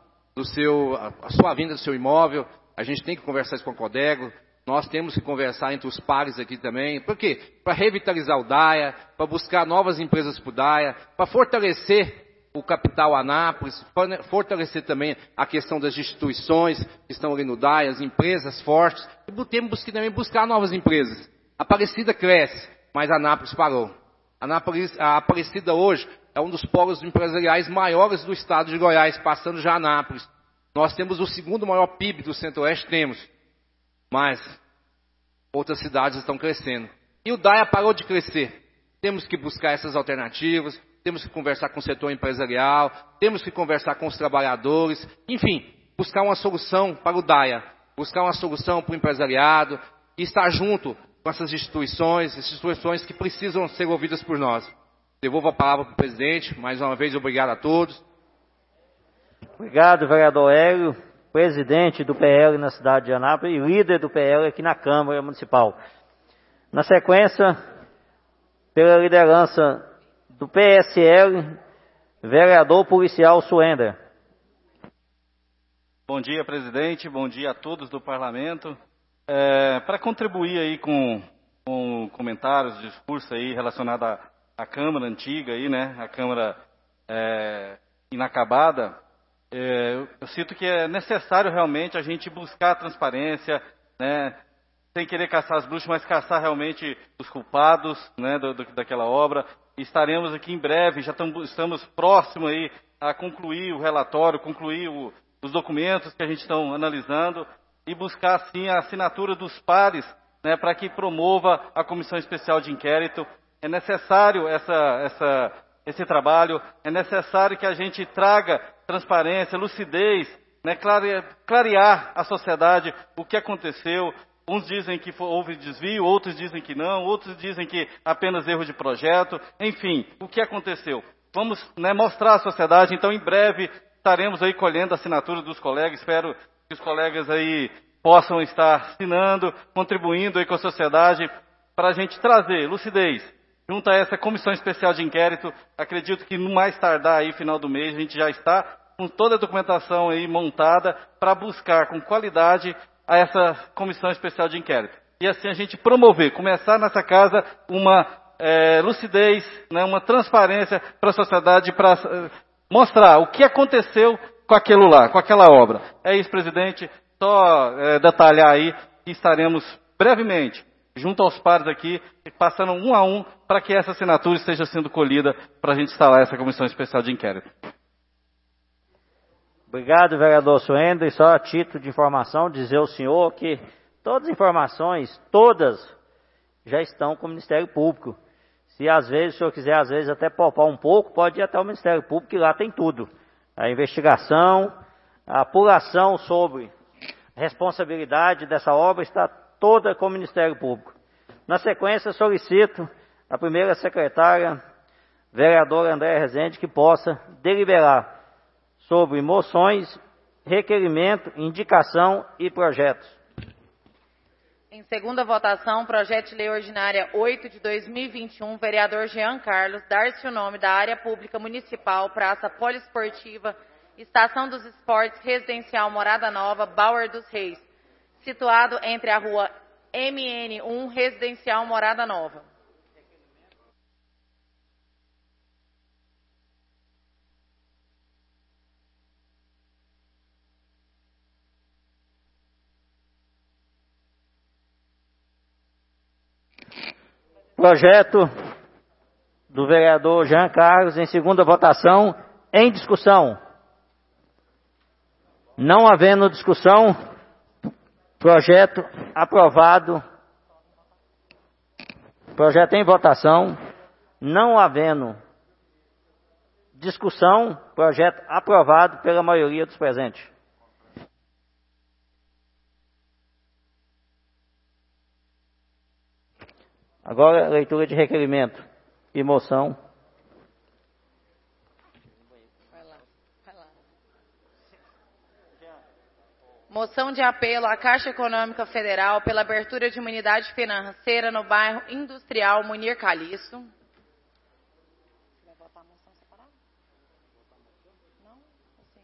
a sua venda do seu imóvel. A gente tem que conversar isso com a Codego. Nós temos que conversar entre os pares aqui também. Por quê? Para revitalizar o DAIA, para buscar novas empresas para o DAIA, para fortalecer o capital Anápolis, fortalecer também a questão das instituições que estão ali no DAIA, as empresas fortes. E temos que também buscar novas empresas. A Aparecida cresce, mas a Anápolis parou. A Aparecida hoje é um dos polos empresariais maiores do estado de Goiás, passando já Anápolis. Nós temos o segundo maior PIB do Centro-Oeste, mas outras cidades estão crescendo. E o DAIA parou de crescer. Temos que buscar essas alternativas, temos que conversar com o setor empresarial, temos que conversar com os trabalhadores, enfim, buscar uma solução para o DAIA, buscar uma solução para o empresariado e estar junto com essas instituições que precisam ser ouvidas por nós. Devolvo a palavra para o presidente. Mais uma vez, obrigado a todos. Obrigado, vereador Hélio, presidente do PL na cidade de Anápolis e líder do PL aqui na Câmara Municipal. Na sequência, pela liderança do PSL, vereador policial Suender. Bom dia, presidente. Bom dia a todos do parlamento. Para contribuir aí com comentários, discurso aí relacionado à Câmara antiga aí, né? A Câmara inacabada. Eu sinto que é necessário realmente a gente buscar a transparência, né? Sem querer caçar as bruxas, mas caçar realmente os culpados, né? Daquela obra. Estaremos aqui em breve, já estamos próximos aí a concluir o relatório, concluir os documentos que a gente está analisando e buscar, sim, a assinatura dos pares, né, para que promova a Comissão Especial de Inquérito. É necessário esse trabalho, é necessário que a gente traga transparência, lucidez, né, clarear a sociedade o que aconteceu. Uns dizem que houve desvio, outros dizem que não, outros dizem que apenas erro de projeto. Enfim, o que aconteceu? Vamos, né, mostrar à sociedade. Então, em breve, estaremos aí colhendo a assinatura dos colegas. Espero que os colegas aí possam estar assinando, contribuindo aí com a sociedade para a gente trazer lucidez junto a essa Comissão Especial de Inquérito. Acredito que no mais tardar aí, final do mês, a gente já está com toda a documentação aí montada para buscar com qualidade a essa Comissão Especial de Inquérito. E assim a gente promover, começar nessa casa uma lucidez, né, uma transparência para a sociedade, para mostrar o que aconteceu com aquilo lá, com aquela obra. É isso, presidente. Só detalhar aí que estaremos brevemente junto aos pares aqui, passando um a um, para que essa assinatura esteja sendo colhida para a gente instalar essa comissão especial de inquérito. Obrigado, vereador Suender. E só a título de informação, dizer ao senhor que todas as informações, todas, já estão com o Ministério Público. Se às vezes o senhor quiser, às vezes, até poupar um pouco, pode ir até o Ministério Público, que lá tem tudo. A investigação, a apuração sobre a responsabilidade dessa obra está toda com o Ministério Público. Na sequência, solicito a primeira secretária, vereadora Andréa Rezende, que possa deliberar sobre moções, requerimento, indicação e projetos. Em segunda votação, projeto de lei ordinária 8 de 2021, vereador Jean Carlos, dar-se o nome da área pública municipal, praça poliesportiva, estação dos esportes residencial Morada Nova, Bauer dos Reis, situado entre a rua MN1, residencial Morada Nova. Projeto do vereador Jean Carlos em segunda votação, em discussão. Não havendo discussão, projeto aprovado. Projeto em votação. Não havendo discussão, projeto aprovado pela maioria dos presentes. Agora, leitura de requerimento e moção. Moção de apelo à Caixa Econômica Federal pela abertura de uma unidade financeira no bairro Industrial Munir Calixto. Vai votar a moção separada? Não? Assim.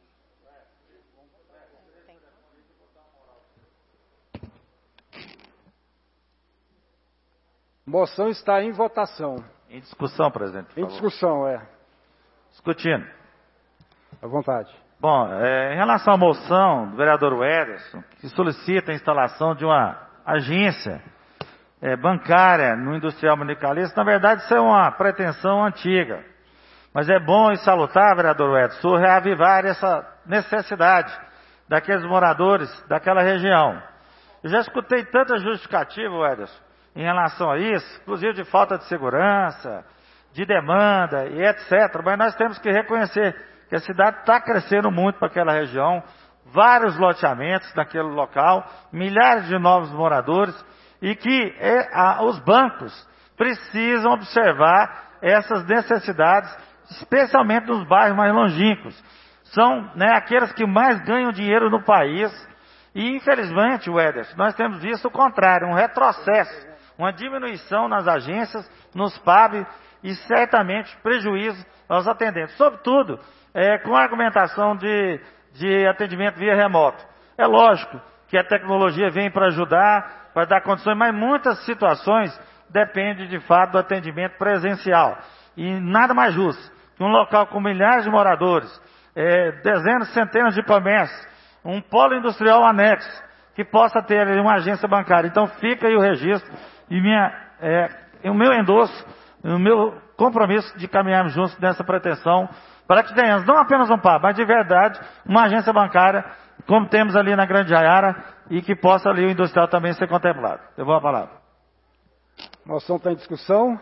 Moção está em votação. Em discussão, presidente. Em discussão, Discutindo. À vontade. Bom, em relação à moção do vereador Ederson, que solicita a instalação de uma agência bancária no Industrial Munir Calixto, na verdade isso é uma pretensão antiga. Mas é bom e salutar, vereador Ederson, reavivar essa necessidade daqueles moradores daquela região. Eu já escutei tanta justificativa, Ederson, em relação a isso, inclusive de falta de segurança, de demanda e etc. Mas nós temos que reconhecer que a cidade está crescendo muito para aquela região, vários loteamentos naquele local, milhares de novos moradores, e que os bancos precisam observar essas necessidades, especialmente nos bairros mais longínquos. São aqueles que mais ganham dinheiro no país, e infelizmente, Ederson, nós temos visto o contrário, um retrocesso, uma diminuição nas agências, nos PAB, e certamente prejuízo aos atendentes, sobretudo com a argumentação de atendimento via remoto. É lógico que a tecnologia vem para ajudar, para dar condições, mas muitas situações dependem de fato do atendimento presencial. E nada mais justo que um local com milhares de moradores, dezenas, centenas de comércios, um polo industrial anexo, que possa ter ali uma agência bancária. Então fica aí o registro e o meu endosso, o meu compromisso de caminharmos juntos nessa pretensão, para que tenhamos não apenas um PAB, mas de verdade uma agência bancária, como temos ali na Grande Jaiara, e que possa ali o industrial também ser contemplado. Eu vou a palavra. Moção está em discussão.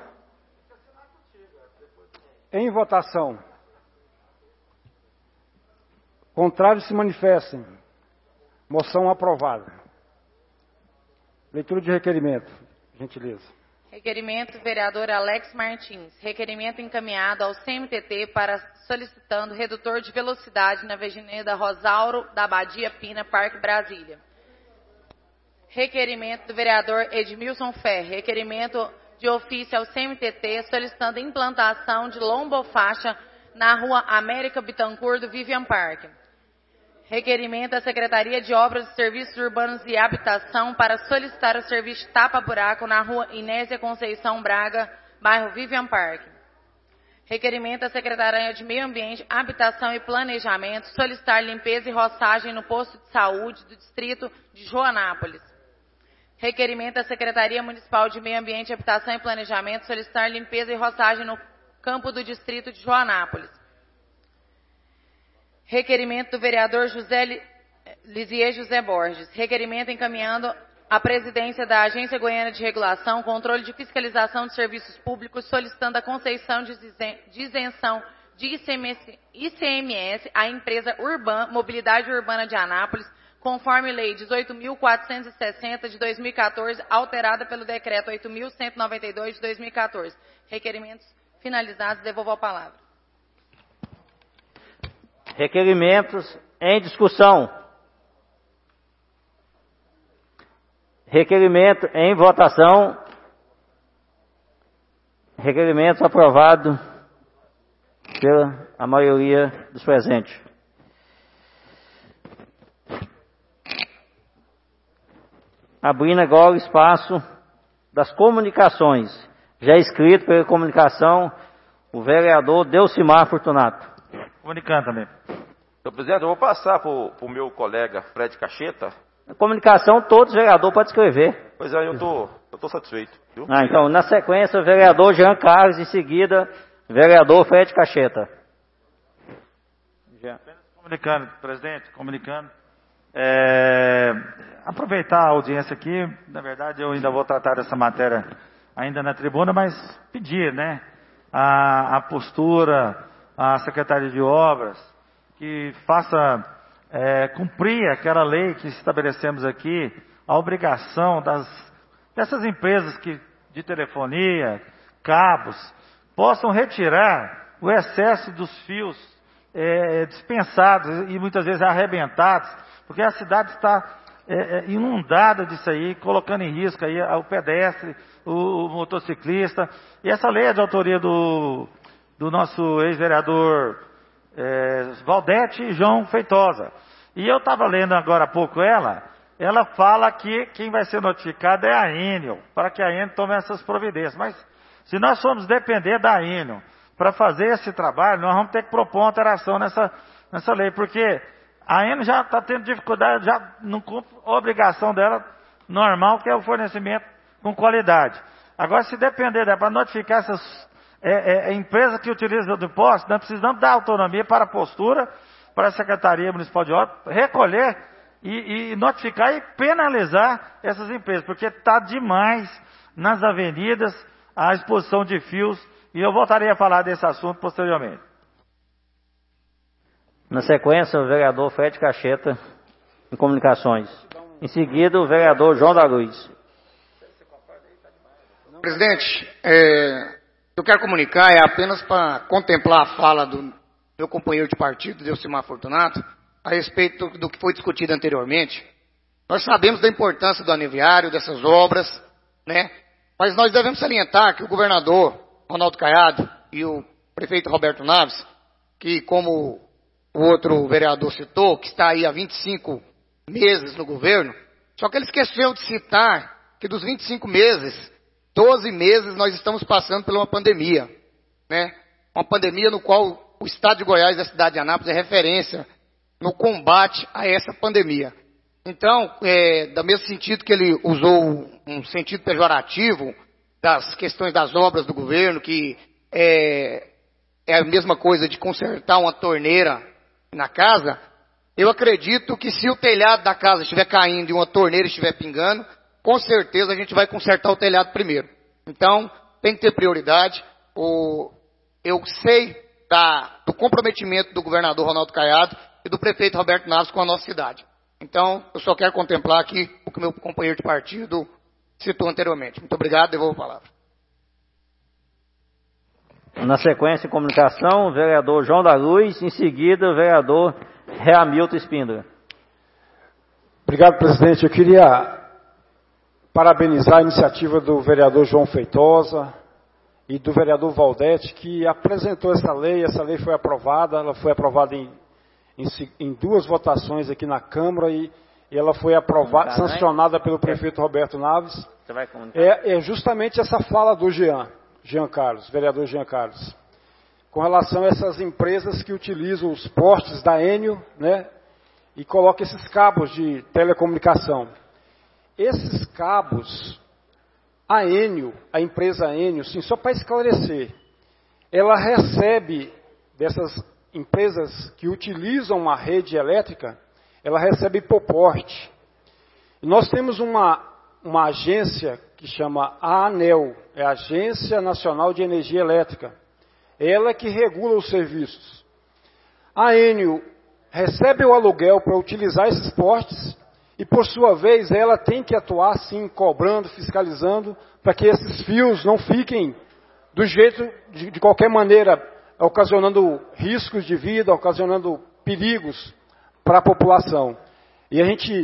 Em votação. Contrários se manifestem. Moção aprovada. Leitura de requerimento. Gentileza. Requerimento, vereador Alex Martins. Requerimento encaminhado ao CMTT para solicitando redutor de velocidade na Avenida Rosauro da Abadia Pina, Parque Brasília. Requerimento do vereador Edmilson Ferre. Requerimento de ofício ao CMTT solicitando implantação de lombofaixa na rua América Bittencourt do Vivian Park. Requerimento à Secretaria de Obras e Serviços Urbanos e Habitação para solicitar o serviço tapa-buraco na rua Inésia Conceição Braga, bairro Vivian Park. Requerimento à Secretaria de Meio Ambiente, Habitação e Planejamento solicitar limpeza e roçagem no posto de saúde do distrito de Joanápolis. Requerimento à Secretaria Municipal de Meio Ambiente, Habitação e Planejamento solicitar limpeza e roçagem no campo do distrito de Joanápolis. Requerimento do vereador Lisier José Borges. Requerimento encaminhando à presidência da Agência Goiana de Regulação, Controle de Fiscalização de Serviços Públicos, solicitando a concessão de isenção de ICMS à empresa Urban Mobilidade Urbana de Anápolis, conforme Lei 18.460 de 2014, alterada pelo Decreto 8.192 de 2014. Requerimentos finalizados. Devolvo a palavra. Requerimentos em discussão. Requerimento em votação. Requerimento aprovado pela a maioria dos presentes. Abrindo agora o espaço das comunicações. Já escrito pela comunicação, o vereador Delcimar Fortunato. Comunicando também. Senhor presidente, eu vou passar para o meu colega Fred Cacheta. A comunicação, todos os vereadores podem escrever. Pois é, eu tô satisfeito. Viu? Então, na sequência, o vereador Jean Carlos, em seguida, o vereador Fred Cacheta. Comunicando, presidente, comunicando. Aproveitar a audiência aqui, na verdade eu ainda vou tratar dessa matéria ainda na tribuna, mas pedir, né, a postura, a Secretaria de Obras, que faça cumprir aquela lei que estabelecemos aqui, a obrigação dessas empresas de telefonia, cabos, possam retirar o excesso dos fios dispensados e muitas vezes arrebentados, porque a cidade está inundada disso aí, colocando em risco aí o pedestre, o motociclista. E essa lei é de autoria do nosso ex-vereador Valdete e João Feitosa. E eu estava lendo agora há pouco ela fala que quem vai ser notificado é a Enel, para que a Enel tome essas providências. Mas se nós formos depender da Enel para fazer esse trabalho, nós vamos ter que propor uma alteração nessa lei, porque a Enel já está tendo dificuldade, já não cumpre a obrigação dela normal, que é o fornecimento com qualidade. Agora, se depender dela para notificar essas empresas que utilizam do poste, nós precisamos dar autonomia para a postura, para a Secretaria Municipal de Obras, recolher e notificar e penalizar essas empresas, porque está demais nas avenidas a exposição de fios, e eu voltarei a falar desse assunto posteriormente. Na sequência, o vereador Fred Cacheta, em comunicações. Em seguida, o vereador João da Luz. Presidente, eu quero comunicar, apenas para contemplar a fala do meu companheiro de partido, Delcimar Fortunato, a respeito do que foi discutido anteriormente. Nós sabemos da importância do aneviário, dessas obras, né? Mas nós devemos salientar que o governador Ronaldo Caiado e o prefeito Roberto Naves, que como o outro vereador citou, que está aí há 25 meses no governo, só que ele esqueceu de citar que dos 25 meses, 12 meses nós estamos passando por uma pandemia, né? Uma pandemia no qual o estado de Goiás e a cidade de Anápolis é referência no combate a essa pandemia. Então, do mesmo sentido que ele usou um sentido pejorativo das questões das obras do governo, que é a mesma coisa de consertar uma torneira na casa, eu acredito que se o telhado da casa estiver caindo e uma torneira estiver pingando, com certeza a gente vai consertar o telhado primeiro. Então, tem que ter prioridade. Eu sei do comprometimento do governador Ronaldo Caiado e do prefeito Roberto Naves com a nossa cidade. Então, eu só quero contemplar aqui o que meu companheiro de partido citou anteriormente. Muito obrigado, devolvo a palavra. Na sequência, em comunicação, o vereador João da Luz, em seguida, o vereador Reamilton Espíndola. Obrigado, presidente. Eu queria parabenizar a iniciativa do vereador João Feitosa e do vereador Valdete, que apresentou essa lei. Essa lei foi aprovada, ela foi aprovada em duas votações aqui na Câmara e ela foi aprovada, sancionada pelo prefeito Roberto Naves. Você vai comunicar? É justamente essa fala do Jean Carlos, vereador Jean Carlos. com relação a essas empresas que utilizam os postes da Enel, né, e colocam esses cabos de telecomunicação. Esses cabos, a Enel, a empresa Enel, sim, só para esclarecer, ela recebe dessas empresas que utilizam a rede elétrica, ela recebe por porte. Nós temos uma agência que chama a ANEL, é a Agência Nacional de Energia Elétrica. Ela é que regula os serviços. A Enel recebe o aluguel para utilizar esses postes e, por sua vez, ela tem que atuar, sim, cobrando, fiscalizando, para que esses fios não fiquem do jeito, de qualquer maneira, ocasionando riscos de vida, ocasionando perigos para a população. E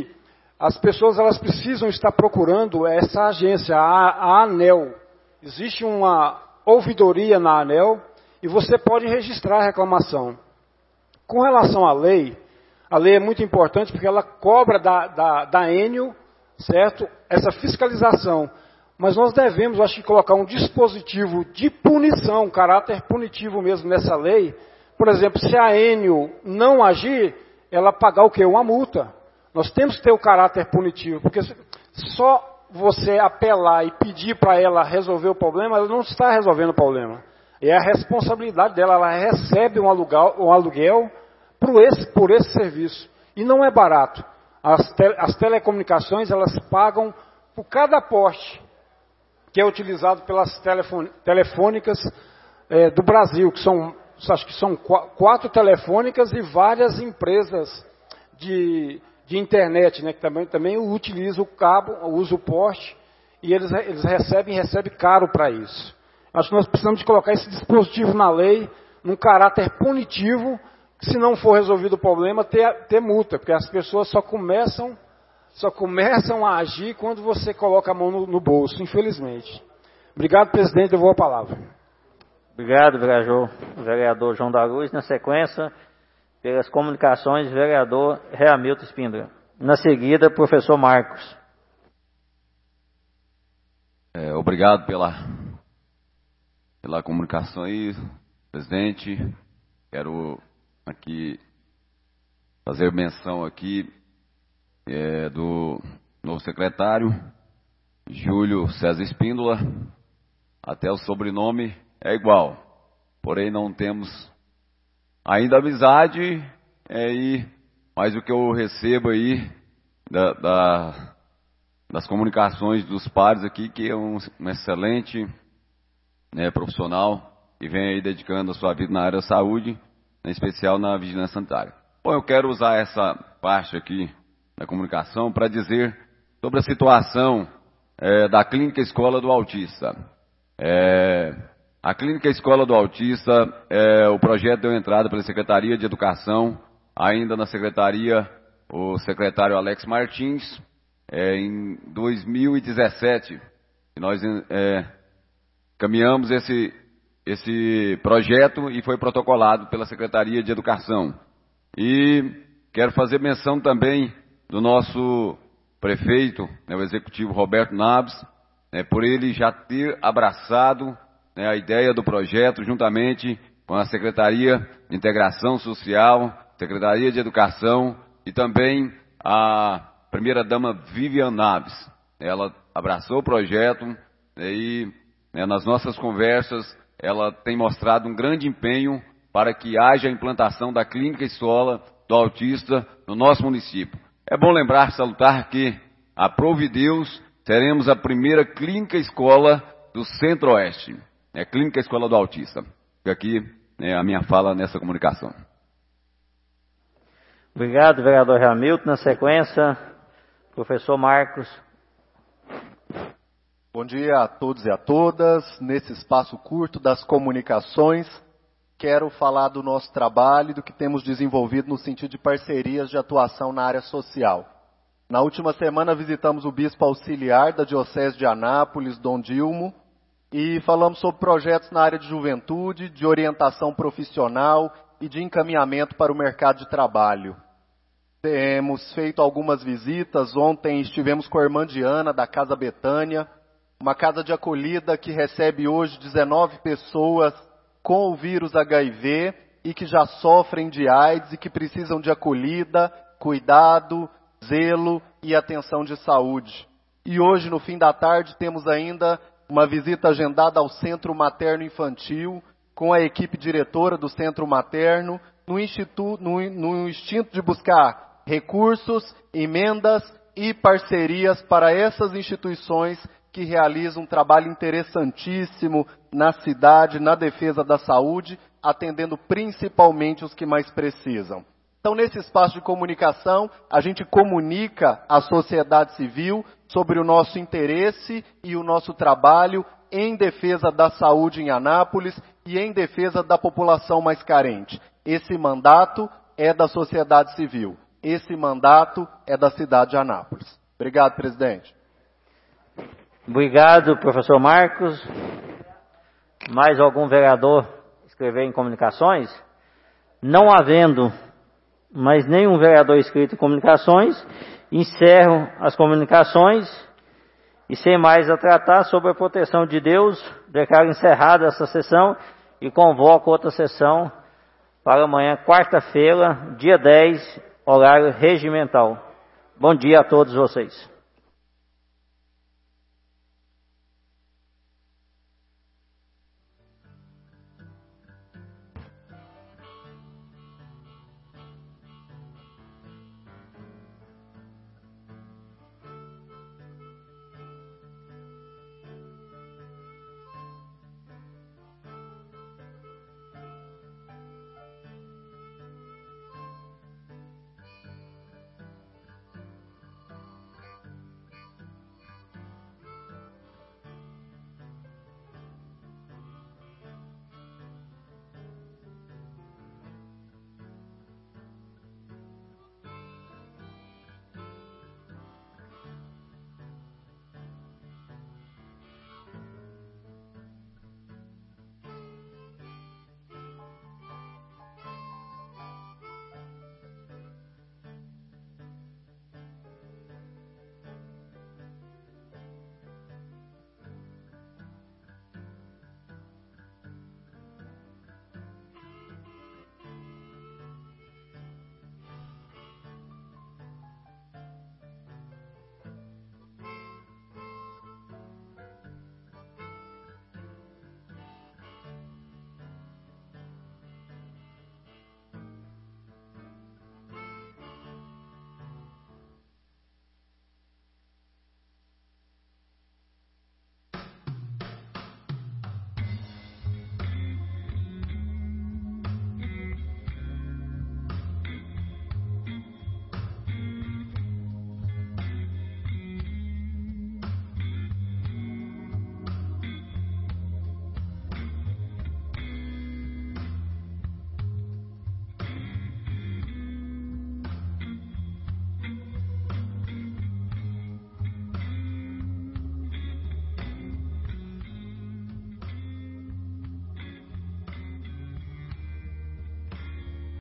as pessoas elas precisam estar procurando essa agência, a ANEL. Existe uma ouvidoria na ANEL e você pode registrar a reclamação. Com relação à lei, a lei é muito importante porque ela cobra da Enel, certo? Essa fiscalização. Mas nós devemos, acho que, colocar um dispositivo de punição, um caráter punitivo mesmo nessa lei. Por exemplo, se a Enel não agir, ela pagar o quê? Uma multa. Nós temos que ter o caráter punitivo, porque só você apelar e pedir para ela resolver o problema, ela não está resolvendo o problema. É a responsabilidade dela, ela recebe um aluguel por esse serviço. E não é barato. As telecomunicações, elas pagam por cada poste que é utilizado pelas telefônicas do Brasil, acho que são 4 telefônicas e várias empresas de internet, né, que também utilizam o cabo, usam o poste, e eles recebem caro para isso. Acho que nós precisamos de colocar esse dispositivo na lei, num caráter punitivo, que se não for resolvido o problema, ter multa, porque as pessoas só começam a agir quando você coloca a mão no bolso, infelizmente. Obrigado, presidente, eu vou a palavra. Obrigado, vereador João da Luz. Na sequência, pelas comunicações, vereador Reamilton Espíndola. Na seguida, professor Marcos. Obrigado pela comunicação aí, presidente. Quero aqui fazer menção aqui do novo secretário, Júlio César Espíndola. Até o sobrenome é igual, porém não temos ainda amizade, mas o que eu recebo aí das comunicações dos pares aqui, que é um excelente profissional e vem aí dedicando a sua vida na área da saúde, em especial na vigilância sanitária. Bom, eu quero usar essa parte aqui da comunicação para dizer sobre a situação da Clínica Escola do Autista. A Clínica Escola do Autista, o projeto deu entrada pela Secretaria de Educação, ainda na Secretaria, o secretário Alex Martins, em 2017. Nós caminhamos esse projeto e foi protocolado pela Secretaria de Educação. E quero fazer menção também do nosso prefeito, o executivo Roberto Naves, por ele já ter abraçado a ideia do projeto juntamente com a Secretaria de Integração Social, Secretaria de Educação e também a primeira-dama Vivian Naves. Ela abraçou o projeto e nas nossas conversas ela tem mostrado um grande empenho para que haja a implantação da Clínica Escola do Autista no nosso município. É bom lembrar, salutar, que, aprove Deus, teremos a primeira Clínica Escola do Centro-Oeste. Clínica Escola do Autista. Fica aqui a minha fala nessa comunicação. Obrigado, vereador Hamilton. Na sequência, professor Marcos. Bom dia a todos e a todas. Nesse espaço curto das comunicações, quero falar do nosso trabalho e do que temos desenvolvido no sentido de parcerias de atuação na área social. Na última semana visitamos o bispo auxiliar da Diocese de Anápolis, Dom Dilmo, e falamos sobre projetos na área de juventude, de orientação profissional e de encaminhamento para o mercado de trabalho. Temos feito algumas visitas. Ontem estivemos com a irmã Diana, da Casa Betânia, uma casa de acolhida que recebe hoje 19 pessoas com o vírus HIV e que já sofrem de AIDS e que precisam de acolhida, cuidado, zelo e atenção de saúde. E hoje, no fim da tarde, temos ainda uma visita agendada ao Centro Materno Infantil, com a equipe diretora do Centro Materno, no instinto de buscar recursos, emendas e parcerias para essas instituições que realizam um trabalho interessantíssimo na cidade, na defesa da saúde, atendendo principalmente os que mais precisam. Então, nesse espaço de comunicação, a gente comunica à sociedade civil sobre o nosso interesse e o nosso trabalho em defesa da saúde em Anápolis e em defesa da população mais carente. Esse mandato é da sociedade civil. Esse mandato é da cidade de Anápolis. Obrigado, presidente. Obrigado, professor Marcos. Mais algum vereador escrever em comunicações? Não havendo mais nenhum vereador inscrito em comunicações, encerro as comunicações e, sem mais a tratar, sobre a proteção de Deus, declaro encerrada essa sessão e convoco outra sessão para amanhã, quarta-feira, dia 10, horário regimental. Bom dia a todos vocês.